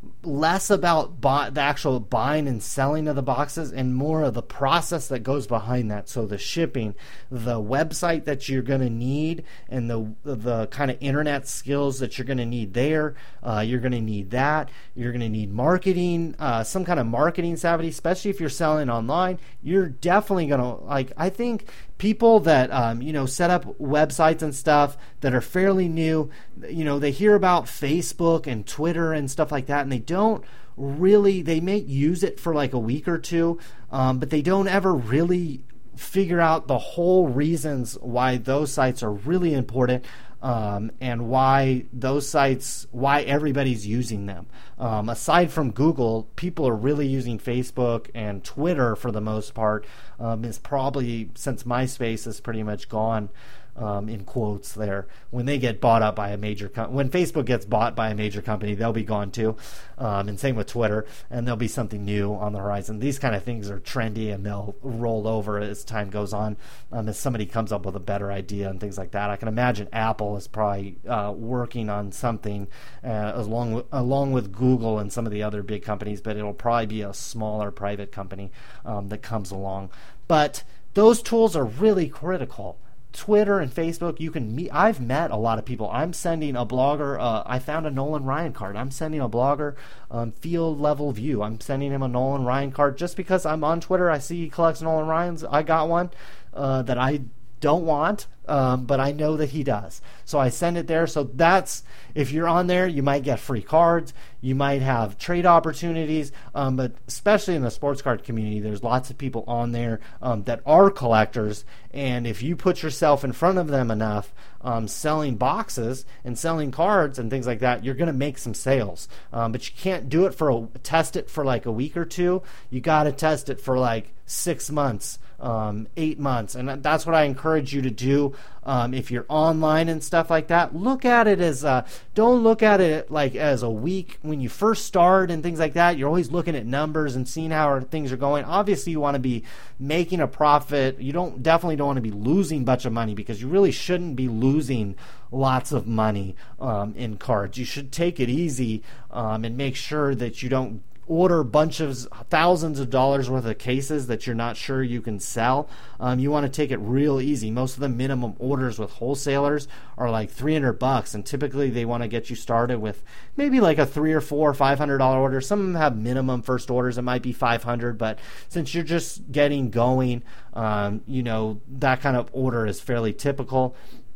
Speaker 1: less about buy, the actual buying and selling of the boxes and more of the process that goes behind that. So the shipping, the website that you're going to need, and the the kind of internet skills that you're going to need there. Uh, you're going to need that. You're going to need marketing, uh, some kind of marketing savvy, especially if you're selling online. You're definitely going to, like, I think people that, um, you know, set up websites and stuff that are fairly new, you know, they hear about Facebook and Twitter and stuff like that, and they don't really, they may use it for like a week or two, um, but they don't ever really figure out the whole reasons why those sites are really important. Um, and why those sites, why everybody's using them. Um, aside from Google, people are really using Facebook and Twitter for the most part. Um, is probably, since MySpace is pretty much gone, um, in quotes there, when they get bought up by a major company. When Facebook gets bought by a major company, they'll be gone too. Um, and same with Twitter, and there'll be something new on the horizon. These kind of things are trendy, and they'll roll over as time goes on, um, as somebody comes up with a better idea and things like that. I can imagine Apple is probably uh, working on something uh, along with, along with Google and some of the other big companies, but it'll probably be a smaller private company um, that comes along. But those tools are really critical. Twitter and Facebook, you can meet. I've met a lot of people. I'm sending a blogger. Uh, I found a Nolan Ryan card. I'm sending a blogger um, field level view. I'm sending him a Nolan Ryan card just because I'm on Twitter. I see he collects Nolan Ryans. I got one uh, that I don't want, um, but I know that he does. So I send it there. So that's, if you're on there, you might get free cards. You might have trade opportunities, um, but especially in the sports card community, there's lots of people on there um, that are collectors. And if you put yourself in front of them enough, um, selling boxes and selling cards and things like that, you're going to make some sales. Um, but you can't do it for a, test it for like a week or two. You got to test it for like six months. Um, eight months. And that's what I encourage you to do. Um, if you're online and stuff like that, look at it as, uh, don't look at it like as a week when you first start and things like that. You're always looking at numbers and seeing how things are going. Obviously you want to be making a profit. You don't, definitely don't want to be losing a bunch of money, because you really shouldn't be losing lots of money, um, in cards. You should take it easy, um, and make sure that you don't order a bunch of thousands of dollars worth of cases that you're not sure you can sell. Um, you want to take it real easy. Most of the minimum orders with wholesalers are like three hundred bucks, and typically they want to get you started with maybe like a three or four or five hundred dollar order. Some of them have minimum first orders. It might be five hundred, but since you're just getting going, um, you know, that kind of order is fairly typical.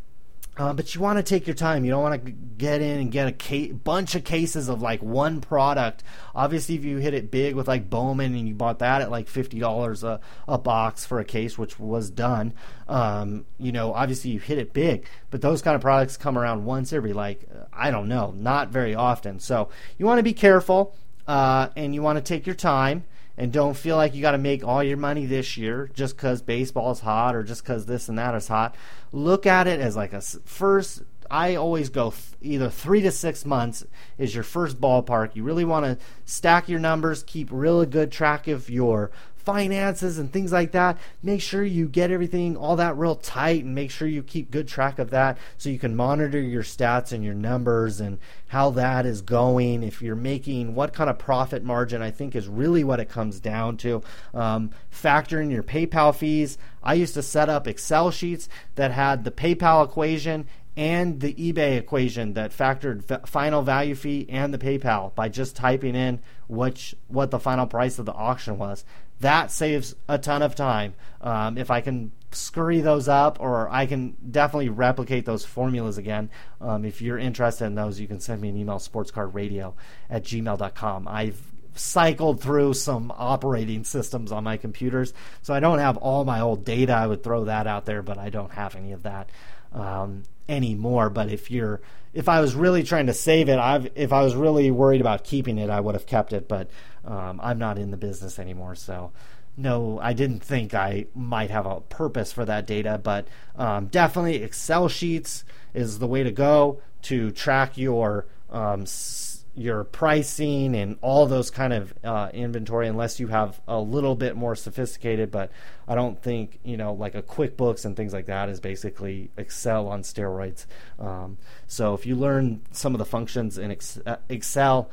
Speaker 1: Uh, but you want to take your time. You don't want to get in and get a ca- bunch of cases of like one product. Obviously, if you hit it big with like Bowman and you bought that at like fifty dollars a, a box for a case, which was done, um, you know, obviously you hit it big. But those kind of products come around once every, like, I don't know, not very often. So you want to be careful, uh, and you want to take your time. And don't feel like you got to make all your money this year just because baseball is hot or just because this and that is hot. Look at it as like a first, I always go th- either three to six months is your first ballpark. You really want to stack your numbers, keep really good track of your finances and things like that. Make sure you get everything all that real tight, and make sure you keep good track of that so you can monitor your stats and your numbers and how that is going. If you're making what kind of profit margin, I think is really what it comes down to. Um, factor in your PayPal fees. I used to set up Excel sheets that had the PayPal equation and the eBay equation that factored v- final value fee and the PayPal by just typing in which what the final price of the auction was. That saves a ton of time. Um, if I can scurry those up, or I can definitely replicate those formulas again. Um, if you're interested in those, you can send me an email, sportscardradio at gmail dot com. I've cycled through some operating systems on my computers, so I don't have all my old data. I would throw that out there, but I don't have any of that um, anymore. But if you're, if I was really trying to save it, I've, if I was really worried about keeping it, I would have kept it. But um, I'm not in the business anymore, so no, I didn't think I might have a purpose for that data. But um, definitely Excel sheets is the way to go to track your um, s- your pricing and all those kind of uh, inventory, unless you have a little bit more sophisticated. But I don't think, you know, like a QuickBooks and things like that is basically Excel on steroids. Um, so if you learn some of the functions in ex- Excel,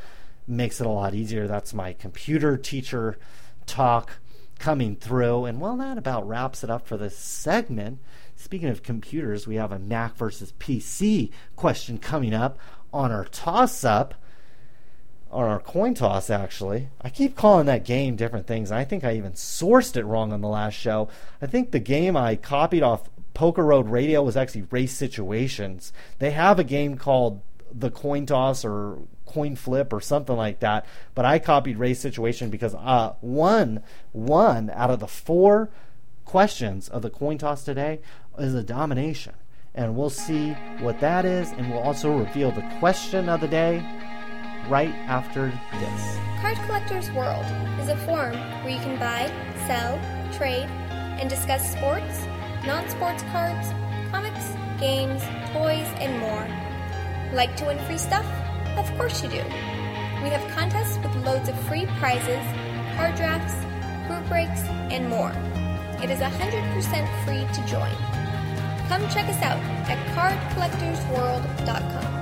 Speaker 1: makes it a lot easier. That's my computer teacher talk coming through. And well, that about wraps it up for this segment. Speaking of computers, we have a Mac versus P C question coming up on our toss-up, on our coin toss, actually. I keep calling that game different things, and I think I even sourced it wrong on the last show. I think the game I copied off Poker Road Radio was actually Race Situations. They have a game called the coin toss or coin flip or something like that, but I copied Race Situation because uh, one, one out of the four questions of the coin toss today is a domination. And we'll see what that is, and we'll also reveal the question of the day right after this.
Speaker 3: Card Collector's World is a forum where you can buy, sell, trade, and discuss sports, non-sports cards, comics, games, toys, and more. Like to win free stuff? Of course you do. We have contests with loads of free prizes, card drafts, group breaks, and more. It is one hundred percent free to join. Come check us out at card collectors world dot com.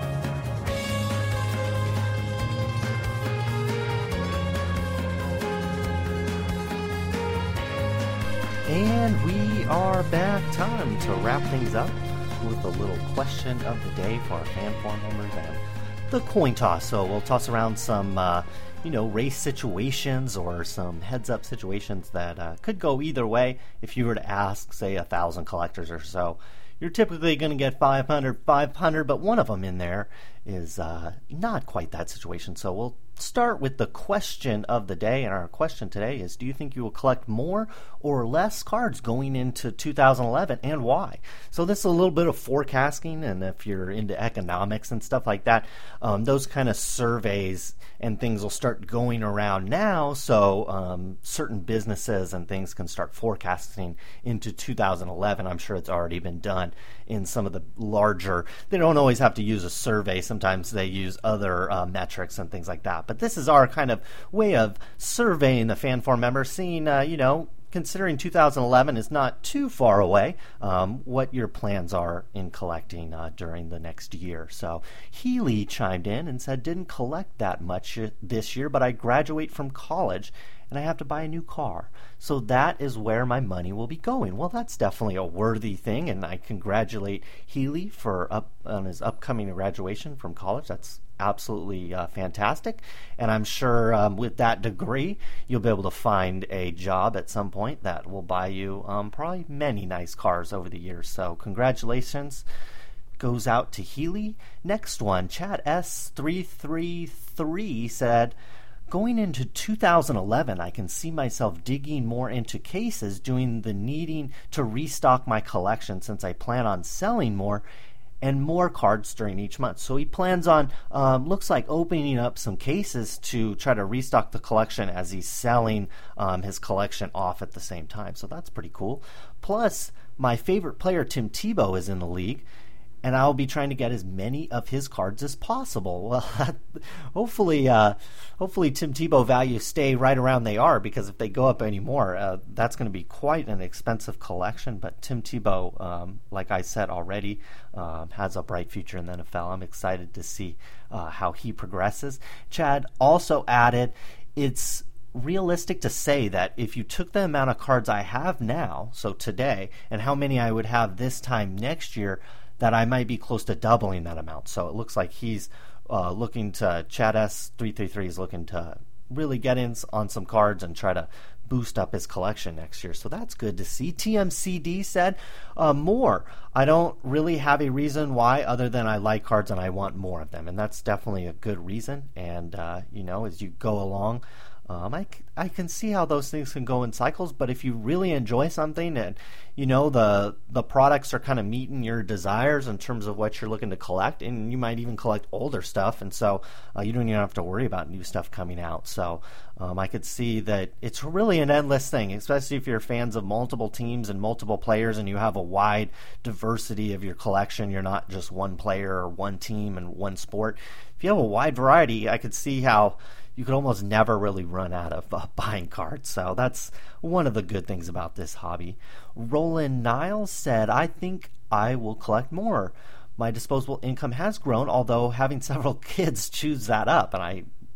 Speaker 1: And we are back. Time to wrap things up with a little question of the day for our fan forum members and the coin toss. So we'll toss around some, uh, you know, race situations or some heads-up situations that uh, could go either way. If you were to ask, say, a thousand collectors or so, you're typically going to get five hundred, five hundred, but one of them in there is uh, not quite that situation. So we'll start with the question of the day, and our question today is, do you think you will collect more or less cards going into two thousand eleven, and why? So this is a little bit of forecasting, and if you're into economics and stuff like that, um, those kind of surveys and things will start going around now, so um, certain businesses and things can start forecasting into two thousand eleven. I'm sure it's already been done in some of the larger, they don't always have to use a survey, sometimes they use other uh, metrics and things like that. But this is our kind of way of surveying the fan forum members, seeing, uh, you know, considering two thousand eleven is not too far away, um, what your plans are in collecting uh, during the next year. So Healy chimed in and said, didn't collect that much this year, but I graduate from college and I have to buy a new car. So that is where my money will be going. Well, that's definitely a worthy thing, and I congratulate Healy for up on his upcoming graduation from college. That's absolutely uh, fantastic, and I'm sure um, with that degree you'll be able to find a job at some point that will buy you um, probably many nice cars over the years. So congratulations goes out to Healy. Next one, Chad S three three three said, going into two thousand eleven, I can see myself digging more into cases, doing the needing to restock my collection since I plan on selling more and more cards during each month. So he plans on, um, looks like opening up some cases to try to restock the collection as he's selling um, his collection off at the same time. So that's pretty cool. Plus, my favorite player, Tim Tebow, is in the league, and I'll be trying to get as many of his cards as possible. Well, hopefully, uh, hopefully Tim Tebow values stay right around they are, because if they go up anymore, uh, that's going to be quite an expensive collection. But Tim Tebow, um, like I said already, um, has a bright future in the N F L. I'm excited to see uh, how he progresses. Chad also added, it's realistic to say that if you took the amount of cards I have now, so today, and how many I would have this time next year, that I might be close to doubling that amount. So it looks like he's uh, looking to, Chad S three three three is looking to really get in on some cards and try to boost up his collection next year. So that's good to see. T M C D said, uh, more. I don't really have a reason why other than I like cards and I want more of them. And that's definitely a good reason. And, uh, you know, as you go along, Um, I, I can see how those things can go in cycles, but if you really enjoy something and, you know, the the products are kind of meeting your desires in terms of what you're looking to collect, and you might even collect older stuff, and so uh, you don't even have to worry about new stuff coming out. So um, I could see that it's really an endless thing, especially if you're fans of multiple teams and multiple players and you have a wide diversity of your collection. You're not just one player or one team and one sport. If you have a wide variety, I could see how you could almost never really run out of uh, buying cards. So that's one of the good things about this hobby. Roland Niles said, I think I will collect more. My disposable income has grown, although having several kids chews that up, and I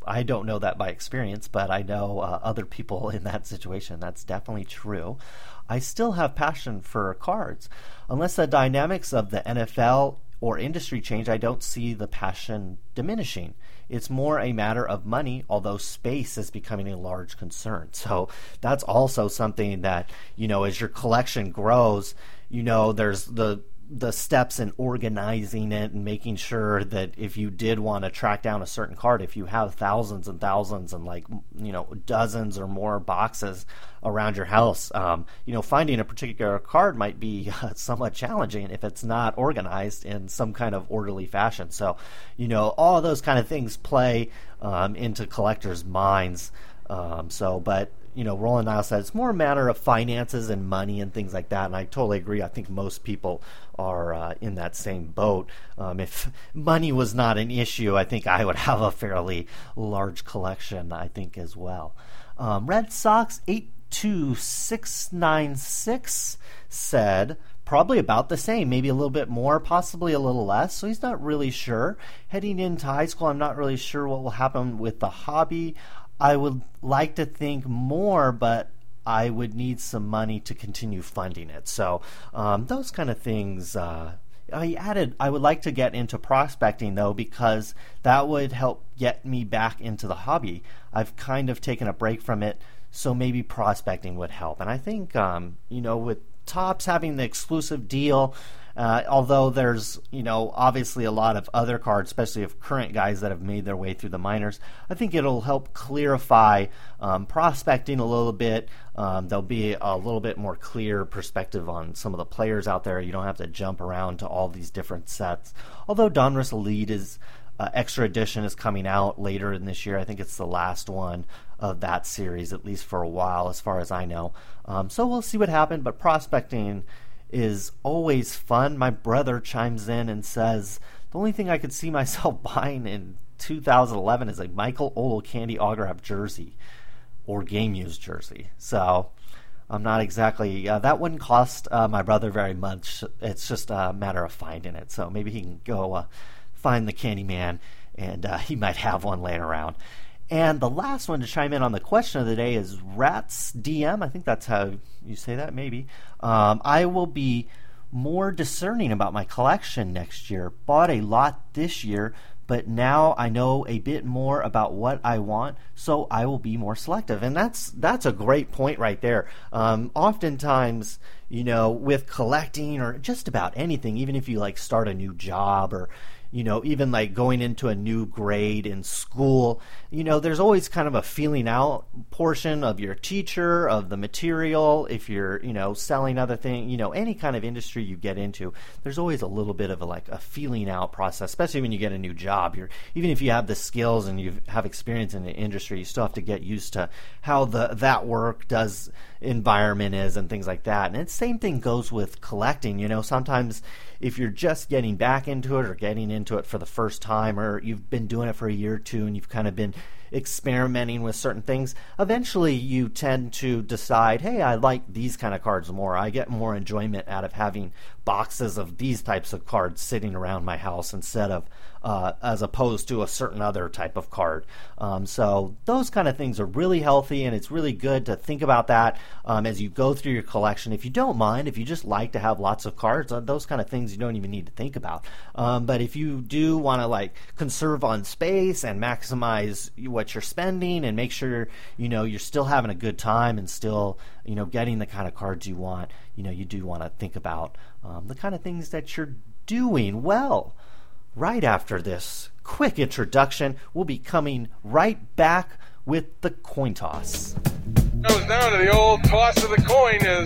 Speaker 1: I don't know that by experience, but I know uh, other people in that situation. That's definitely true. I still have passion for cards. Unless the dynamics of the N F L or industry change, I don't see the passion diminishing. It's more a matter of money, although space is becoming a large concern. So that's also something that, you know, as your collection grows, you know, there's the the steps in organizing it and making sure that if you did want to track down a certain card, if you have thousands and thousands and like, you know, dozens or more boxes around your house, um, you know, finding a particular card might be uh, somewhat challenging if it's not organized in some kind of orderly fashion. So, you know, all of those kind of things play um, into collectors' minds. Um, so, but you know, Roland Niles said it's more a matter of finances and money and things like that, and I totally agree. I think most people are uh, in that same boat. Um, if money was not an issue, I think I would have a fairly large collection, I think, as well. Um, Red Sox eight two six nine six said probably about the same, maybe a little bit more, possibly a little less, so he's not really sure. Heading into high school, I'm not really sure what will happen with the hobby. I would like to think more, but I would need some money to continue funding it. So um, those kind of things. Uh, I added, I would like to get into prospecting, though, because that would help get me back into the hobby. I've kind of taken a break from it, so maybe prospecting would help. And I think, um, you know, with Topps having the exclusive deal, Uh, although there's, you know, obviously a lot of other cards, especially of current guys that have made their way through the minors, I think it'll help clarify um, prospecting a little bit. Um, there'll be a little bit more clear perspective on some of the players out there. You don't have to jump around to all these different sets. Although Donruss Elite is uh, extra edition is coming out later in this year. I think it's the last one of that series, at least for a while, as far as I know. Um, so we'll see what happens, but prospecting is always fun. My brother chimes in and says, the only thing I could see myself buying in two thousand eleven is a Michael Olowokandi autographed jersey or game used jersey. So I'm not exactly, uh, that wouldn't cost uh, my brother very much. It's just a matter of finding it. So maybe he can go uh, find the Candyman and uh, he might have one laying around. And the last one to chime in on the question of the day is Rats D M. I think that's how you say that, maybe. Um, I will be more discerning about my collection next year. Bought a lot this year, but now I know a bit more about what I want, so I will be more selective. And that's that's a great point right there. Um, oftentimes, you know, with collecting or just about anything, even if you like start a new job or you know, even like going into a new grade in school, you know, there's always kind of a feeling out portion of your teacher, of the material. If you're, you know, selling other things, you know, any kind of industry you get into, there's always a little bit of a, like a feeling out process, especially when you get a new job. You're, even if you have the skills and you have experience in the industry, you still have to get used to how the that work does environment is and things like that. And the same thing goes with collecting. You know, sometimes if you're just getting back into it or getting into it for the first time, or you've been doing it for a year or two and you've kind of been experimenting with certain things, eventually you tend to decide, hey, I like these kind of cards more. I get more enjoyment out of having boxes of these types of cards sitting around my house instead of uh, as opposed to a certain other type of card. Um, so those kind of things are really healthy, and it's really good to think about that um, as you go through your collection. If you don't mind, if you just like to have lots of cards, uh, those kind of things you don't even need to think about. Um, but if you do want to like conserve on space and maximize what you're spending and make sure you know you're still having a good time and still you know getting the kind of cards you want, you know you do want to think about um, the kind of things that you're doing. Well, right after this quick introduction, we'll be coming right back with the coin toss.
Speaker 4: Goes down to the old toss of the coin as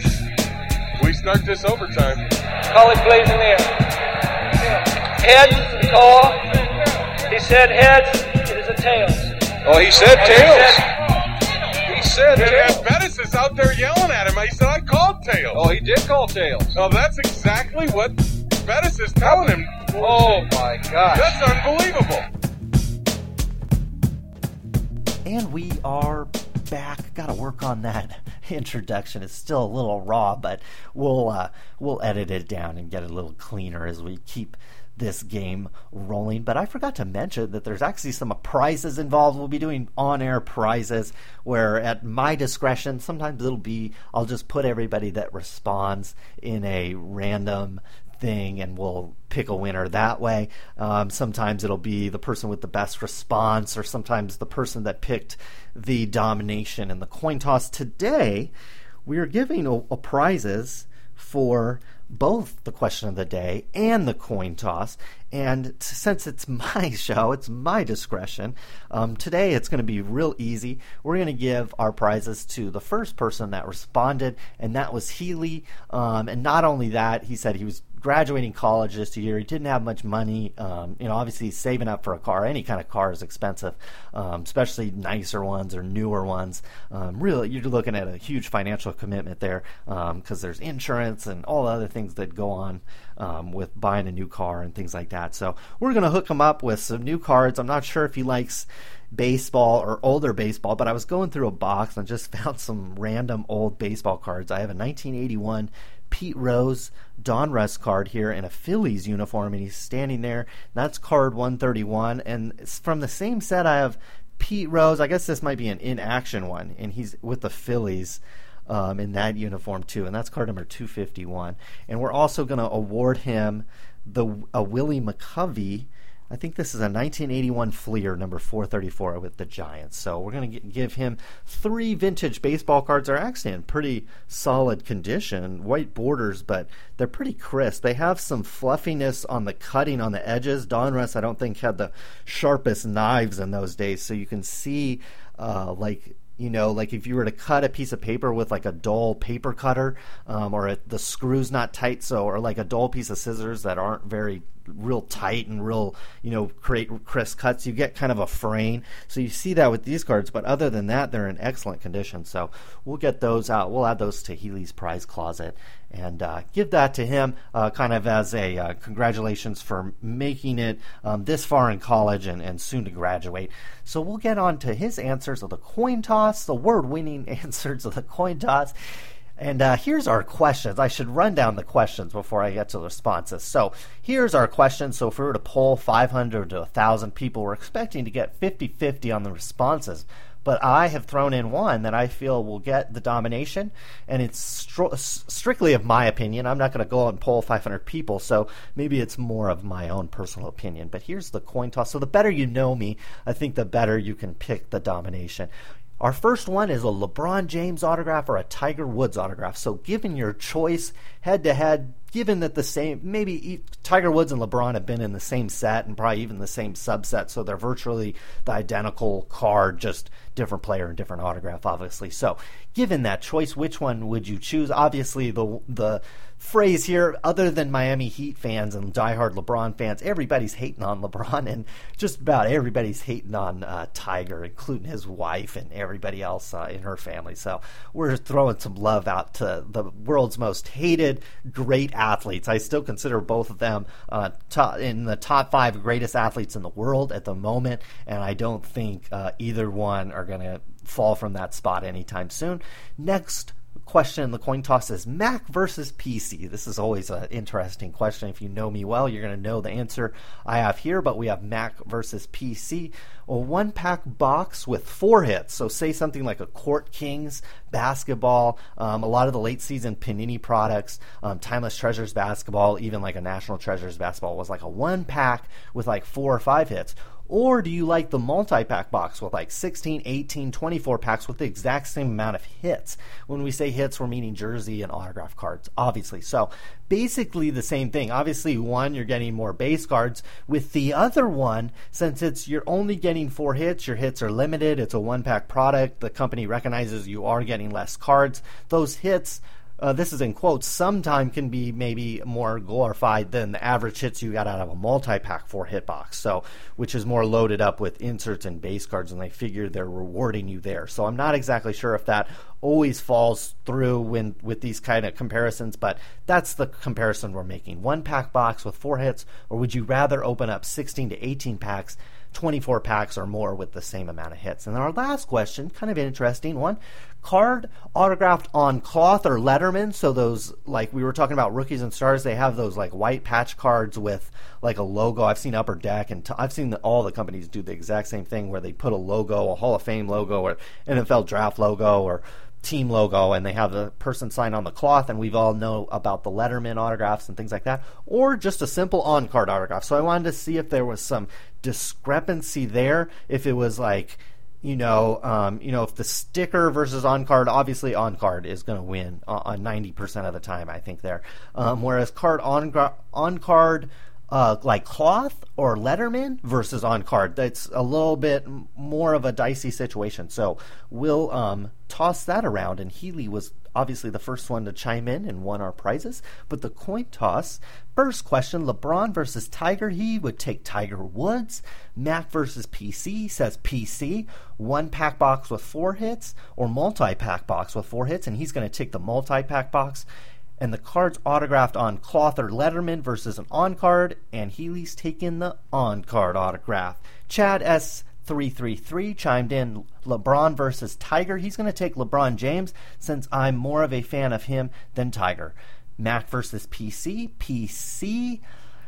Speaker 4: we start this overtime.
Speaker 5: College plays in there. Heads, call. He said heads. It is a tails.
Speaker 4: Oh, he said
Speaker 5: Oh,
Speaker 4: tails. He said tails. And Bettis is out there yelling at him. He said, I called tails.
Speaker 5: Oh, he did call tails.
Speaker 4: Oh, that's exactly what Bettis is telling him.
Speaker 5: Oh, my gosh.
Speaker 4: That's unbelievable.
Speaker 1: And we are back. Got to work on that introduction. It's still a little raw, but we'll uh, we'll edit it down and get it a little cleaner as we keep this game rolling. But I forgot to mention that there's actually some prizes involved. We'll be doing on-air prizes where at my discretion, sometimes it'll be, I'll just put everybody that responds in a random thing and we'll pick a winner that way. Um, sometimes it'll be the person with the best response, or sometimes the person that picked the domination in the coin toss. Today, we are giving a, a prizes for both the question of the day and the coin toss. And since it's my show, it's my discretion, um, today it's going to be real easy. We're going to give our prizes to the first person that responded, and that was Healy. Um, and not only that, he said he was graduating college this year. He didn't have much money. Um, you know, obviously saving up for a car, any kind of car is expensive, um, especially nicer ones or newer ones. Um, really, you're looking at a huge financial commitment there because um, there's insurance and all the other things that go on um, with buying a new car and things like that. So we're going to hook him up with some new cards. I'm not sure if he likes baseball or older baseball, but I was going through a box and just found some random old baseball cards. I have a nineteen eighty-one Pete Rose Donruss card here in a Phillies uniform, and he's standing there. That's card one thirty-one, and it's from the same set. I have Pete Rose. I guess this might be an in-action one, and he's with the Phillies um, in that uniform too, and that's card number two fifty-one. And we're also going to award him the a Willie McCovey. I think this is a nineteen eighty-one Fleer, number four thirty-four with the Giants. So we're going to give him three vintage baseball cards. They're actually in pretty solid condition, white borders, but they're pretty crisp. They have some fluffiness on the cutting on the edges. Donruss, I don't think, had the sharpest knives in those days, so you can see uh, like... You know, like if you were to cut a piece of paper with like a dull paper cutter, um, or a, the screw's not tight, so or like a dull piece of scissors that aren't very real tight and real, you know, create crisp cuts, you get kind of a fraying. So you see that with these cards, but other than that, they're in excellent condition. So we'll get those out. We'll add those to Healy's prize closet and uh, give that to him uh, kind of as a uh, congratulations for making it um, this far in college and, and soon to graduate. So we'll get on to his answers of the coin toss, the word-winning answers of the coin toss. And uh, here's our questions. I should run down the questions before I get to the responses. So here's our questions. So if we were to poll five hundred to one thousand people, we're expecting to get fifty-fifty on the responses. But I have thrown in one that I feel will get the domination, and it's stro- strictly of my opinion. I'm not going to go and poll five hundred people, so maybe it's more of my own personal opinion. But here's the coin toss. So the better you know me, I think the better you can pick the domination. Our first one is a LeBron James autograph or a Tiger Woods autograph. So given your choice head-to-head, given that the same, maybe Tiger Woods and LeBron have been in the same set and probably even the same subset, so they're virtually the identical card, just different player and different autograph, obviously. So given that choice, which one would you choose? Obviously, the the phrase here, other than Miami Heat fans and diehard LeBron fans, everybody's hating on LeBron, and just about everybody's hating on uh, Tiger, including his wife and everybody else uh, in her family. So we're throwing some love out to the world's most hated great athletes. I still consider both of them uh, top, in the top five greatest athletes in the world at the moment, and I don't think uh, either one are going to fall from that spot anytime soon. Next question in the coin toss is Mac versus P C. This is always an interesting question. If you know me well, you're going to know the answer I have here, but we have Mac versus P C. A one-pack box with four hits. So say something like a Court Kings basketball, um, a lot of the late-season Panini products, um, Timeless Treasures basketball, even like a National Treasures basketball was like a one-pack with like four or five hits. Or do you like the multi-pack box with like sixteen, eighteen, twenty-four packs with the exact same amount of hits? When we say hits, we're meaning jersey and autograph cards, obviously. So basically the same thing. Obviously, one, you're getting more base cards. With the other one, since it's you're only getting four hits, your hits are limited. It's a one-pack product. The company recognizes you are getting less cards. Those hits, Uh, this is in quotes, sometime can be maybe more glorified than the average hits you got out of a multi-pack four-hit box, so which is more loaded up with inserts and base cards, and they figure they're rewarding you there. So I'm not exactly sure if that always falls through when with these kind of comparisons, but that's the comparison we're making. One-pack box with four hits, or would you rather open up sixteen to eighteen packs, twenty-four packs or more with the same amount of hits. And then our last question, kind of interesting one, card autographed on cloth or Letterman. So those, like we were talking about Rookies and Stars, they have those like white patch cards with like a logo. I've seen Upper Deck, and t- I've seen the, all the companies do the exact same thing where they put a logo, a Hall of Fame logo, or N F L draft logo, or team logo, and they have the person sign on the cloth, and we've all know about the Letterman autographs and things like that, or just a simple on-card autograph. So I wanted to see if there was some discrepancy there, if it was like, you know, um, you know, if the sticker versus on-card, obviously on-card is going to win on ninety percent of the time, I think there. Um, whereas card on on-card, uh, like cloth or Letterman versus on-card, that's a little bit more of a dicey situation. So we'll um, toss that around, and Healy was obviously the first one to chime in and won our prizes. But the coin toss, first question, LeBron versus Tiger. He would take Tiger Woods. Mac versus P C says P C. One pack box with four hits or multi-pack box with four hits, and he's going to take the multi-pack box. And the card's autographed on cloth or Letterman versus an on-card, and Healy's taking the on-card autograph. Chad S three three three chimed in LeBron versus Tiger. He's going to take LeBron James since I'm more of a fan of him than Tiger. Mac versus P C. P C,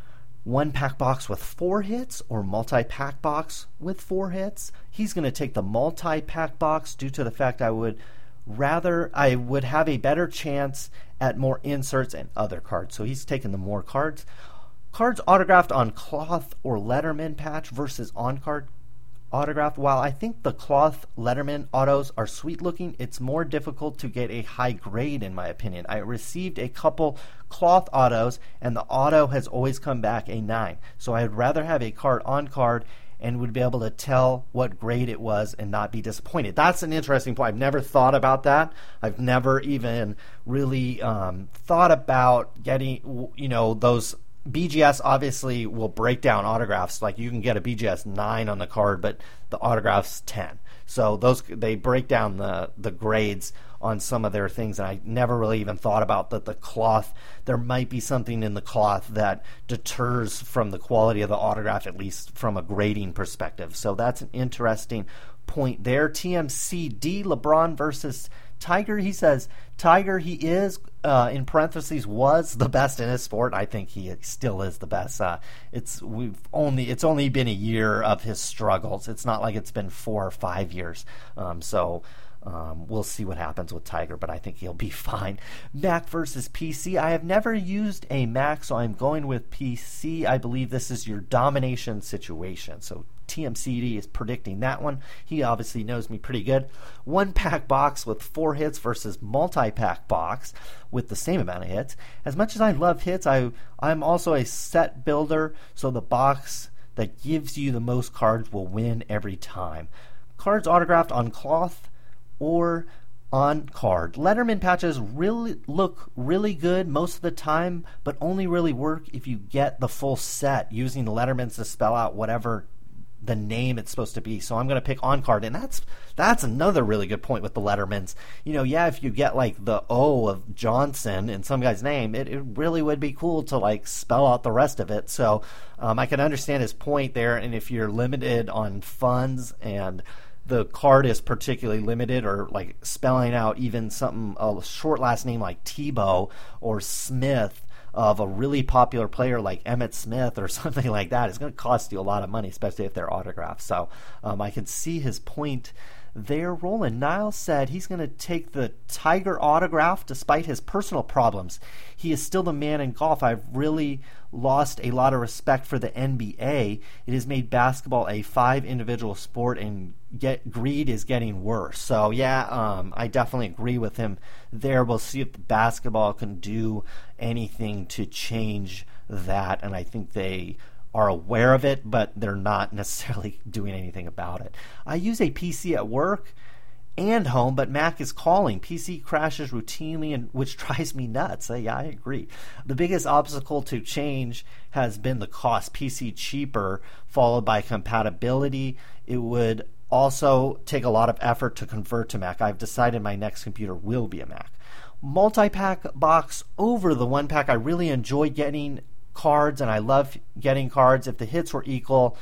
Speaker 1: one pack box with four hits or multi-pack box with four hits. He's going to take the multi-pack box due to the fact I would rather, I would have a better chance at more inserts and other cards. So he's taking the more cards. Cards autographed on cloth or Letterman patch versus on-card autograph. While I think the cloth Letterman autos are sweet looking, it's more difficult to get a high grade in my opinion. I received a couple cloth autos, and the auto has always come back a nine. So I'd rather have a card on card and would be able to tell what grade it was and not be disappointed. That's an interesting point. I've never thought about that. I've never even really um, thought about getting, you know, those B G S obviously will break down autographs. Like you can get a B G S nine on the card, but the autograph's ten. So those, they break down the, the grades on some of their things, and I never really even thought about that the cloth, there might be something in the cloth that deters from the quality of the autograph, at least from a grading perspective. So that's an interesting point there. T M C D, LeBron versus Tiger. He says Tiger, he is, uh, in parentheses, was the best in his sport. I think he still is the best. Uh, it's we've only it's only been a year of his struggles. It's not like it's been four or five years. Um, so um, we'll see what happens with Tiger, but I think he'll be fine. Mac versus P C. I have never used a Mac, so I'm going with P C. I believe this is your domination situation. So T M C D is predicting that one. He obviously knows me pretty good. One pack box with four hits versus multi-pack box with the same amount of hits. As much as I love hits, I, I'm also a set builder, so the box that gives you the most cards will win every time. Cards autographed on cloth or on card. Letterman patches really look really good most of the time, but only really work if you get the full set using the Lettermans to spell out whatever the name it's supposed to be. So I'm going to pick on card, and that's that's another really good point with the Lettermans. You know, yeah, if you get like the O of Johnson in some guy's name, it, it really would be cool to like spell out the rest of it. So um, I can understand his point there, and if you're limited on funds and the card is particularly limited, or like spelling out even something, a short last name like Tebow or Smith of a really popular player like Emmitt Smith or something like that, it's going to cost you a lot of money, especially if they're autographed. So um, I can see his point there. Roland Niles said he's going to take the Tiger autograph despite his personal problems. He is still the man in golf. I've really lost a lot of respect for the N B A. It has made basketball a five individual sport, and get greed is getting worse. So yeah, um, I definitely agree with him there. We'll see if the basketball can do anything to change that, and I think they are aware of it, but they're not necessarily doing anything about it. I use a P C at work and home, but Mac is calling. P C crashes routinely, and which drives me nuts. Uh, yeah, I agree. The biggest obstacle to change has been the cost. P C cheaper, followed by compatibility. It would also take a lot of effort to convert to Mac. I've decided my next computer will be a Mac. Multi-pack box over the one pack. I really enjoy getting cards, and I love getting cards. If the hits were equal,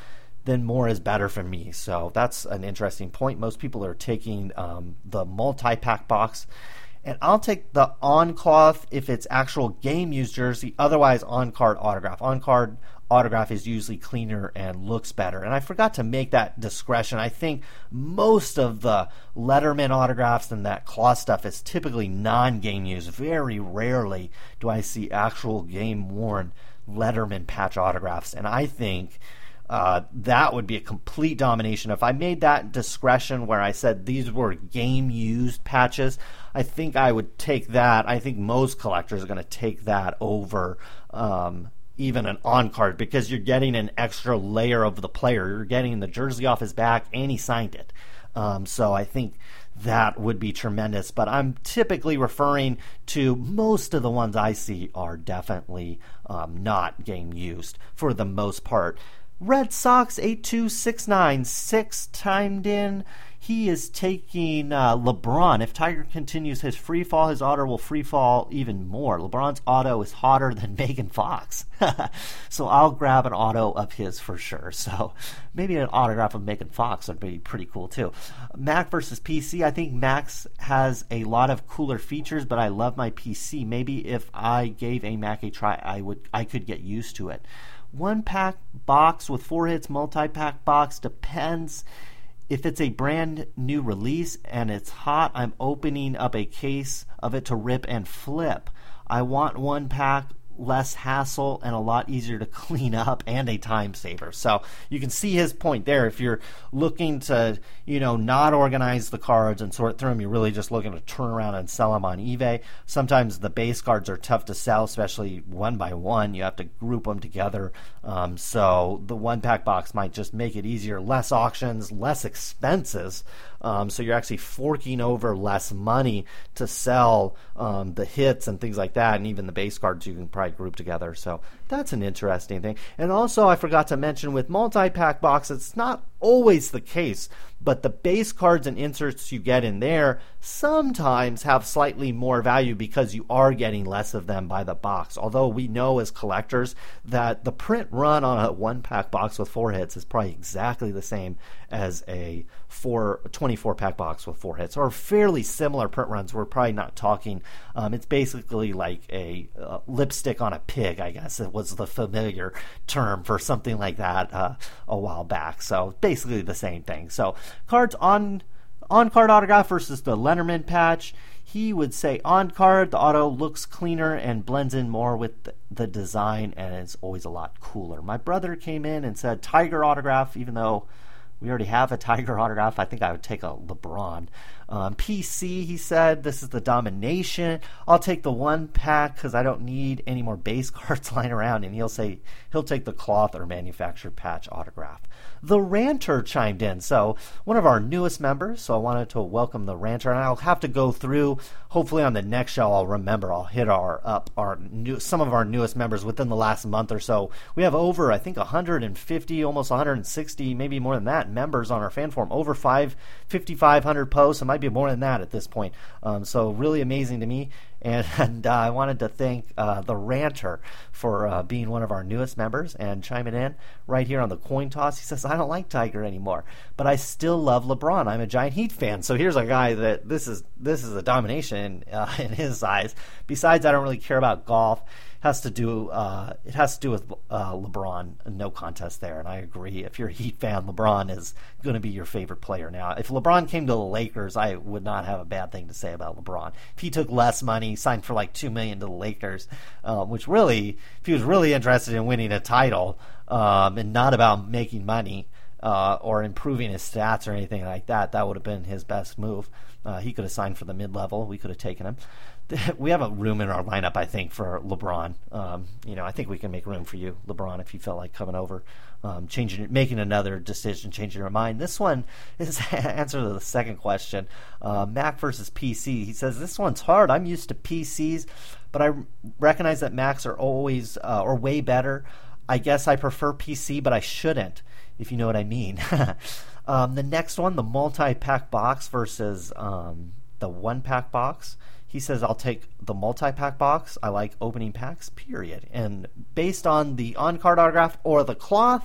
Speaker 1: then more is better for me. So that's an interesting point. Most people are taking um, the multi-pack box. And I'll take the on-cloth if it's actual game-used jersey, otherwise on-card autograph. On-card autograph is usually cleaner and looks better. And I forgot to make that discretion. I think most of the Letterman autographs and that cloth stuff is typically non-game used. Very rarely do I see actual game-worn Letterman patch autographs. And I think Uh, that would be a complete domination. If I made that discretion where I said these were game-used patches, I think I would take that. I think most collectors are going to take that over um, even an on-card, because you're getting an extra layer of the player. You're getting the jersey off his back, and he signed it. Um, so I think that would be tremendous. But I'm typically referring to most of the ones I see are definitely um, not game-used for the most part. Red Sox eight two six nine six timed in. He is taking uh, LeBron. If Tiger continues his free fall, his auto will free fall even more. LeBron's auto is hotter than Megan Fox. So I'll grab an auto of his for sure. So maybe an autograph of Megan Fox would be pretty cool too. Mac versus P C. I think Mac's has a lot of cooler features, but I love my P C. Maybe if I gave a Mac a try, I would I could get used to it. One pack box with four hits, multi-pack box, depends. If it's a brand new release and it's hot, I'm opening up a case of it to rip and flip. I want one pack, less hassle and a lot easier to clean up, and a time saver. So you can see his point there. If you're looking to, you know, not organize the cards and sort through them, you're really just looking to turn around and sell them on eBay. Sometimes the base cards are tough to sell, especially one by one. You have to group them together. Um, so the one pack box might just make it easier. Less auctions, less expenses. Um, so you're actually forking over less money to sell um, the hits and things like that, and even the base cards you can probably group together. So that's an interesting thing. And also I forgot to mention with multi-pack boxes, it's not always the case, but the base cards and inserts you get in there sometimes have slightly more value because you are getting less of them by the box. Although we know as collectors that the print run on a one-pack box with four hits is probably exactly the same as a four, twenty-four pack box with four hits, or fairly similar print runs. We're probably not talking, um, it's basically like a uh, lipstick on a pig, I guess it was the familiar term for something like that uh, a while back. So basically the same thing. So cards on on card autograph versus the Letterman patch. He would say on card, the auto looks cleaner and blends in more with the, the design, and is always a lot cooler. My brother came in and said Tiger autograph, even though we already have a Tiger autograph. I think I would take a LeBron. Um, P C, he said, this is the domination. I'll take the one pack because I don't need any more base cards lying around. And he'll say he'll take the cloth or manufactured patch autograph. The Ranter chimed in. So one of our newest members. So I wanted to welcome the Ranter. And I'll have to go through, hopefully on the next show, I'll remember, I'll hit our up our new, some of our newest members within the last month or so. We have over, I think, one hundred fifty, almost one hundred sixty, maybe more than that, members on our fan forum. Over five, fifty-five hundred posts. It might be more than that at this point. Um, so really amazing to me. And, and uh, I wanted to thank uh, the Ranter for uh, being one of our newest members and chiming in right here on the coin toss. He says, I don't like Tiger anymore, but I still love LeBron. I'm a giant Heat fan. So here's a guy that this is this is a domination uh, in his eyes. Besides, I don't really care about golf. Has to do uh, it has to do with uh, LeBron. No contest there, and I agree. If you're a Heat fan, LeBron is going to be your favorite player now. If LeBron came to the Lakers, I would not have a bad thing to say about LeBron. If he took less money, signed for like two million to the Lakers, uh, which really, if he was really interested in winning a title um, and not about making money uh, or improving his stats or anything like that, that would have been his best move. Uh, he could have signed for the mid-level. We could have taken him. We have a room in our lineup, I think, for LeBron. Um, you know, I think we can make room for you, LeBron, if you felt like coming over, um, changing, making another decision, changing your mind. This one is answer to the second question. Uh, Mac versus P C. He says this one's hard. I'm used to P Cs, but I recognize that Macs are always uh, or way better. I guess I prefer P C, but I shouldn't, if you know what I mean. um, the next one, the multi-pack box versus um, the one-pack box. He says, I'll take the multi-pack box. I like opening packs, period. And based on the on-card autograph or the cloth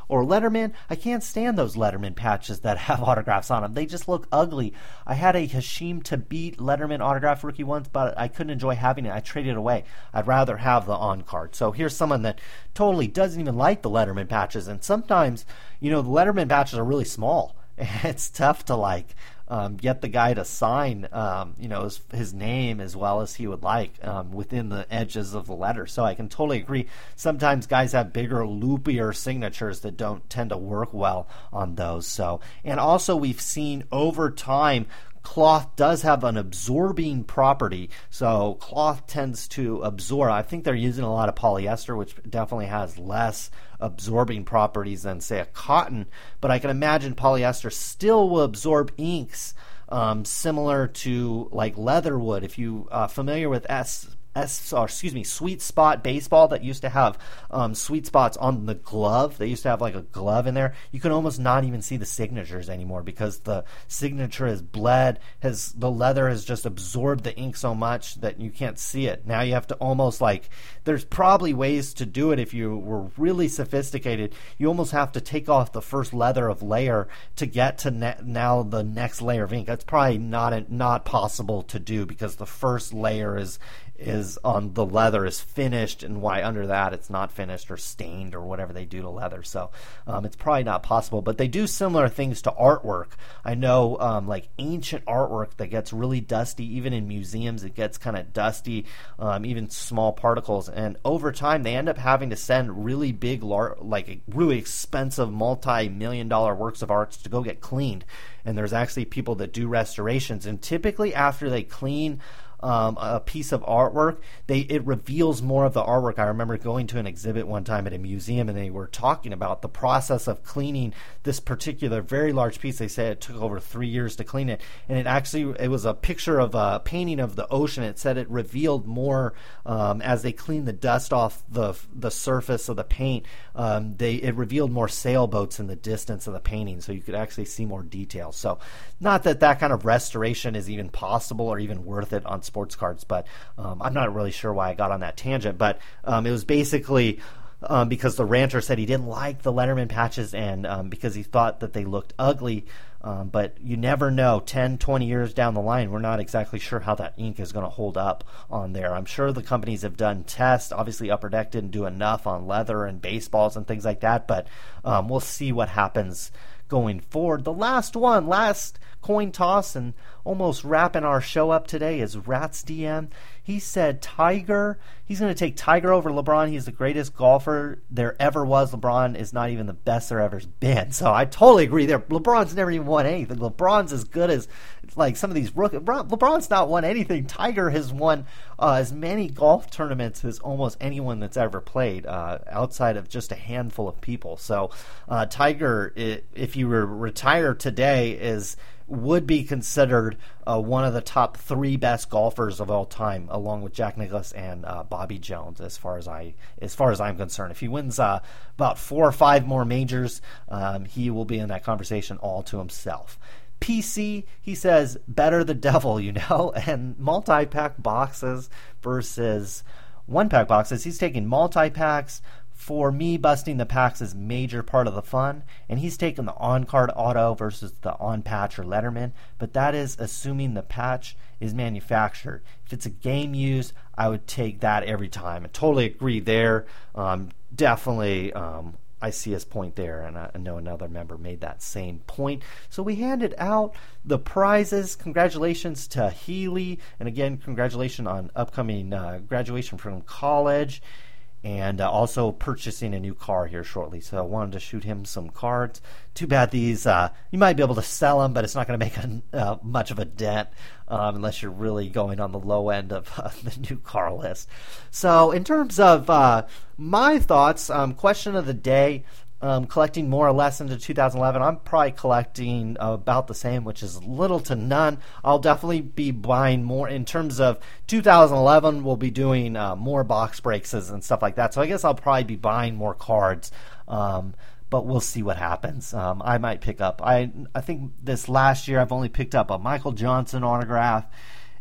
Speaker 1: or Letterman. I can't stand those Letterman patches that have autographs on them. They just look ugly. I had a Hasheem Thabit Letterman autograph rookie once, but I couldn't enjoy having it. I traded it away. I'd rather have the on-card. So here's someone that totally doesn't even like the Letterman patches, and sometimes, you know, the Letterman patches are really small. It's tough to like um, get the guy to sign, um, you know, his, his name as well as he would like um, within the edges of the letter. So I can totally agree. Sometimes guys have bigger, loopier signatures that don't tend to work well on those. So, and also we've seen over time, cloth does have an absorbing property, so cloth tends to absorb. I think they're using a lot of polyester, which definitely has less absorbing properties than, say, a cotton, but I can imagine polyester still will absorb inks um, similar to like leather would. If you are uh, familiar with S S, or excuse me, Sweet Spot baseball that used to have um, sweet spots on the glove. They used to have like a glove in there. You can almost not even see the signatures anymore because the signature has bled, has the leather has just absorbed the ink so much that you can't see it. Now you have to almost like, there's probably ways to do it if you were really sophisticated. You almost have to take off the first leather of layer to get to ne- now the next layer of ink. That's probably not a, not possible to do because the first layer is is on the leather is finished, and why under that it's not finished or stained or whatever they do to leather. So um, it's probably not possible, but they do similar things to artwork. I know um, like ancient artwork that gets really dusty, even in museums it gets kind of dusty, um, even small particles, and over time they end up having to send really big, lar- like really expensive multi-million dollar works of art to go get cleaned. And there's actually people that do restorations, and typically after they clean Um, a piece of artwork, they it reveals more of the artwork. I remember going to an exhibit one time at a museum, and they were talking about the process of cleaning this particular very large piece. They said it took over three years to clean it, and it actually it was a picture of a painting of the ocean. It said it revealed more um, as they cleaned the dust off the the surface of the paint. Um, they it revealed more sailboats in the distance of the painting, so you could actually see more detail. So, not that that kind of restoration is even possible or even worth it on sports cards, but um, I'm not really sure why I got on that tangent, but um, it was basically um, because the ranter said he didn't like the Letterman patches, and um, because he thought that they looked ugly, um, but you never know, ten, twenty years down the line, we're not exactly sure how that ink is going to hold up on there. I'm sure the companies have done tests. Obviously Upper Deck didn't do enough on leather and baseballs and things like that, but um, we'll see what happens going forward. The last one, last coin toss, and almost wrapping our show up today, is Rats D M. He said Tiger, he's going to take Tiger over LeBron. He's the greatest golfer there ever was. LeBron is not even the best there ever been. So I totally agree there. LeBron's never even won anything. LeBron's as good as like some of these rookies. LeBron's not won anything. Tiger has won uh, as many golf tournaments as almost anyone that's ever played uh, outside of just a handful of people. So uh, Tiger, if you were retired today, is would be considered uh, one of the top three best golfers of all time, along with Jack Nicklaus and uh, Bobby Jones, as far as I, as far as I'm concerned. If he wins uh, about four or five more majors, um, he will be in that conversation all to himself. P C, he says, better the devil, you know, and multi-pack boxes versus one-pack boxes. He's taking multi-packs. For me, busting the packs is major part of the fun, and he's taking the on-card auto versus the on-patch or Letterman, but that is assuming the patch is manufactured. If it's a game use, I would take that every time. I totally agree there. Um, definitely, um, I see his point there, and I know another member made that same point. So we handed out the prizes. Congratulations to Healy, and again, congratulations on upcoming uh, graduation from college. And uh, also purchasing a new car here shortly. So I wanted to shoot him some cards. Too bad these, uh, you might be able to sell them, but it's not going to make a, uh, much of a dent um, unless you're really going on the low end of uh, the new car list. So in terms of uh, my thoughts, um, question of the day, Um, collecting more or less into two thousand eleven. I'm probably collecting uh, about the same, which is little to none. I'll definitely be buying more. In terms of two thousand eleven, we'll be doing uh, more box breaks and stuff like that. So I guess I'll probably be buying more cards, um, but we'll see what happens. Um, I might pick up. I I think this last year I've only picked up a Michael Johnson autograph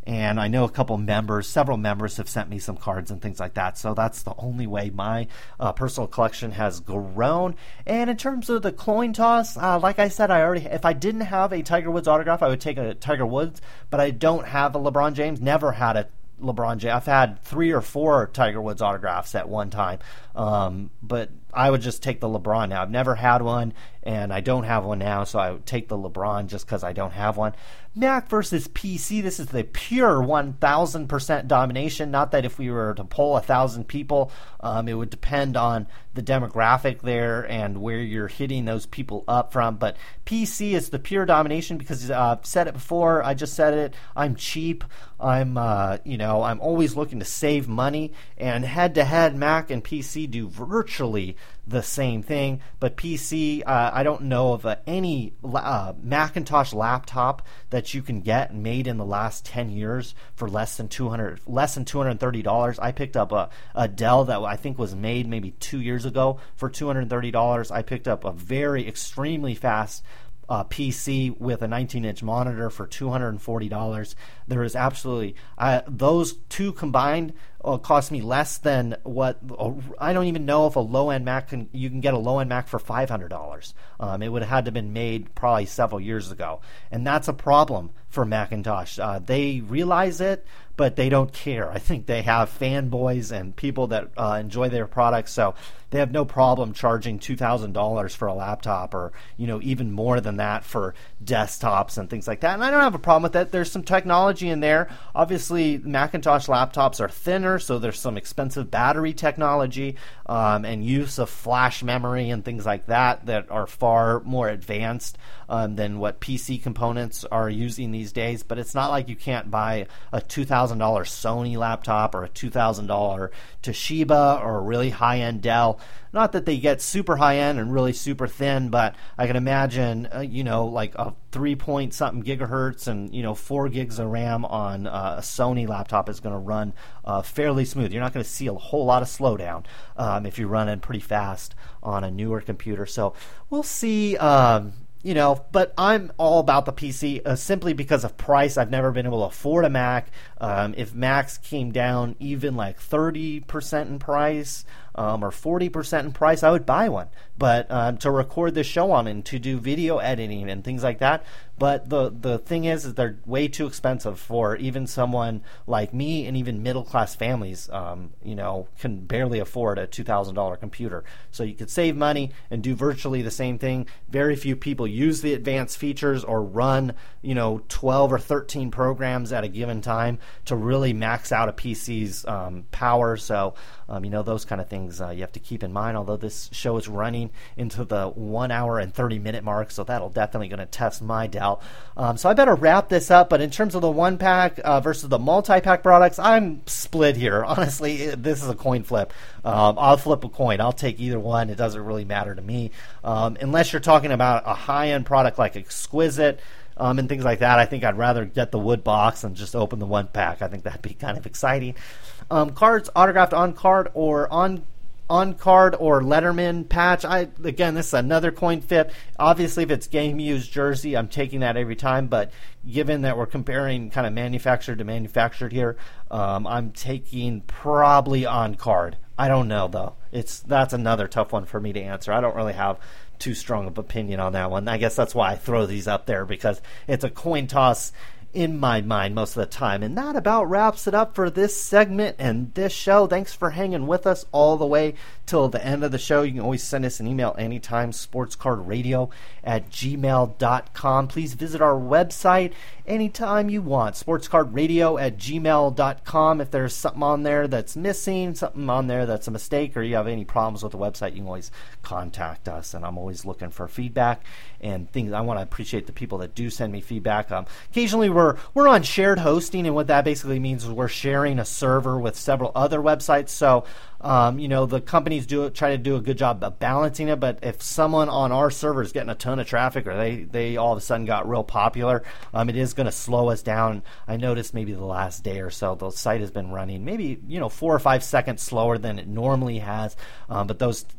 Speaker 1: And I know a couple members, several members have sent me some cards and things like that. So that's the only way my uh, personal collection has grown. And in terms of the coin toss, uh, like I said, I already, if I didn't have a Tiger Woods autograph, I would take a Tiger Woods, but I don't have a LeBron James, never had a LeBron James. I've had three or four Tiger Woods autographs at one time, um, but I would just take the LeBron now. I've never had one, and I don't have one now, so I would take the LeBron just because I don't have one. Mac versus P C, this is the pure one thousand percent domination. Not that if we were to poll one thousand people, um, it would depend on the demographic there and where you're hitting those people up from. But P C is the pure domination because uh, I've said it before. I just said it. I'm cheap. I'm, uh, you know, I'm always looking to save money. And head-to-head, Mac and P C do virtually the same thing, but P C, uh, I don't know of uh, any uh, Macintosh laptop that you can get made in the last ten years for less than two hundred, less than two hundred thirty dollars. I picked up a, a Dell that I think was made maybe two years ago for two hundred thirty dollars. I picked up a very extremely fast Uh, P C with a nineteen inch monitor for two hundred forty dollars. There is absolutely uh, those two combined uh, cost me less than what uh, I don't even know if a low end Mac can. You can get a low end Mac for five hundred dollars. Um, it would have had to have been made probably several years ago, and that's a problem for Macintosh. Uh, they realize it, but they don't care. I think they have fanboys and people that uh, enjoy their products, so they have no problem charging two thousand dollars for a laptop, or you know even more than that for desktops and things like that. And I don't have a problem with that. There's some technology in there. Obviously, Macintosh laptops are thinner, so there's some expensive battery technology um, and use of flash memory and things like that that are far more advanced um, than what P C components are using these days. But it's not like you can't buy a two thousand dollars Sony laptop or a two thousand dollars Toshiba or a really high-end Dell. Not that they get super high-end and really super thin, but I can imagine, uh, you know, like a three point something gigahertz and, you know, four gigs of RAM on uh, a Sony laptop is going to run uh, fairly smooth. You're not going to see a whole lot of slowdown um, if you're running pretty fast on a newer computer. So we'll see. Um, You know, but I'm all about the P C uh, simply because of price. I've never been able to afford a Mac. Um, if Macs came down even like thirty percent in price um, or forty percent in price, I would buy one. But um, to record this show on and to do video editing and things like that. But the the thing is, is they're way too expensive for even someone like me, and even middle class families, um, you know, can barely afford a two thousand dollars computer. So you could save money and do virtually the same thing. Very few people use the advanced features or run, you know, twelve or thirteen programs at a given time to really max out a P C's um, power. So, um, you know, those kind of things uh, you have to keep in mind, although this show is running into the one hour and thirty minute mark, so that'll definitely going to test my doubt. Um, so I better wrap this up, but in terms of the one pack uh, versus the multi-pack products, I'm split here. Honestly, this is a coin flip. Um, I'll flip a coin. I'll take either one. It doesn't really matter to me. Um, unless you're talking about a high-end product like Exquisite, Um, and things like that, I think I'd rather get the wood box and just open the one pack. I think that'd be kind of exciting. Um, cards autographed on card or on on card or Letterman patch. I again, this is another coin flip. Obviously, if it's game used jersey, I'm taking that every time. But given that we're comparing kind of manufactured to manufactured here, um, I'm taking probably on card. I don't know though. It's that's another tough one for me to answer. I don't really have too strong of opinion on that one. I guess that's why I throw these up there, because it's a coin toss in my mind most of the time. And that about wraps it up for this segment and this show. Thanks for hanging with us all the way till the end of the show. You can always send us an email anytime, sportscardradio at gmail dot com. Please visit our website anytime you want, sportscardradio at gmail dot com. If there's something on there that's missing, something on there that's a mistake, or you have any problems with the website, you can always contact us, and I'm always looking for feedback and things. I want to appreciate the people that do send me feedback. Um, occasionally we're we're on shared hosting, and what that basically means is we're sharing a server with several other websites. So Um, you know, the companies do try to do a good job of balancing it, but if someone on our server is getting a ton of traffic, or they, they all of a sudden got real popular, um, it is going to slow us down. I noticed maybe the last day or so, the site has been running maybe, you know, four or five seconds slower than it normally has, um, but those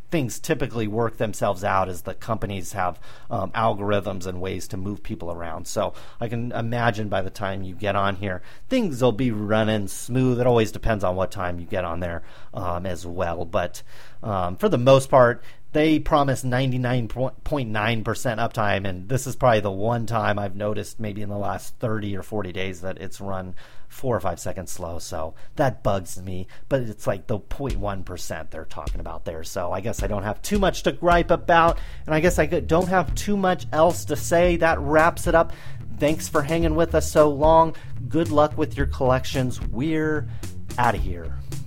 Speaker 1: things typically work themselves out as the companies have um, algorithms and ways to move people around. So I can imagine by the time you get on here, things will be running smooth. It always depends on what time you get on there um, as well. But um, for the most part, they promise ninety-nine point nine percent uptime, and this is probably the one time I've noticed maybe in the last thirty or forty days that it's run four or five seconds slow, so that bugs me. But it's like the zero point one percent they're talking about there, so I guess I don't have too much to gripe about, and I guess I don't have too much else to say. That wraps it up. Thanks for hanging with us so long. Good luck with your collections. We're out of here.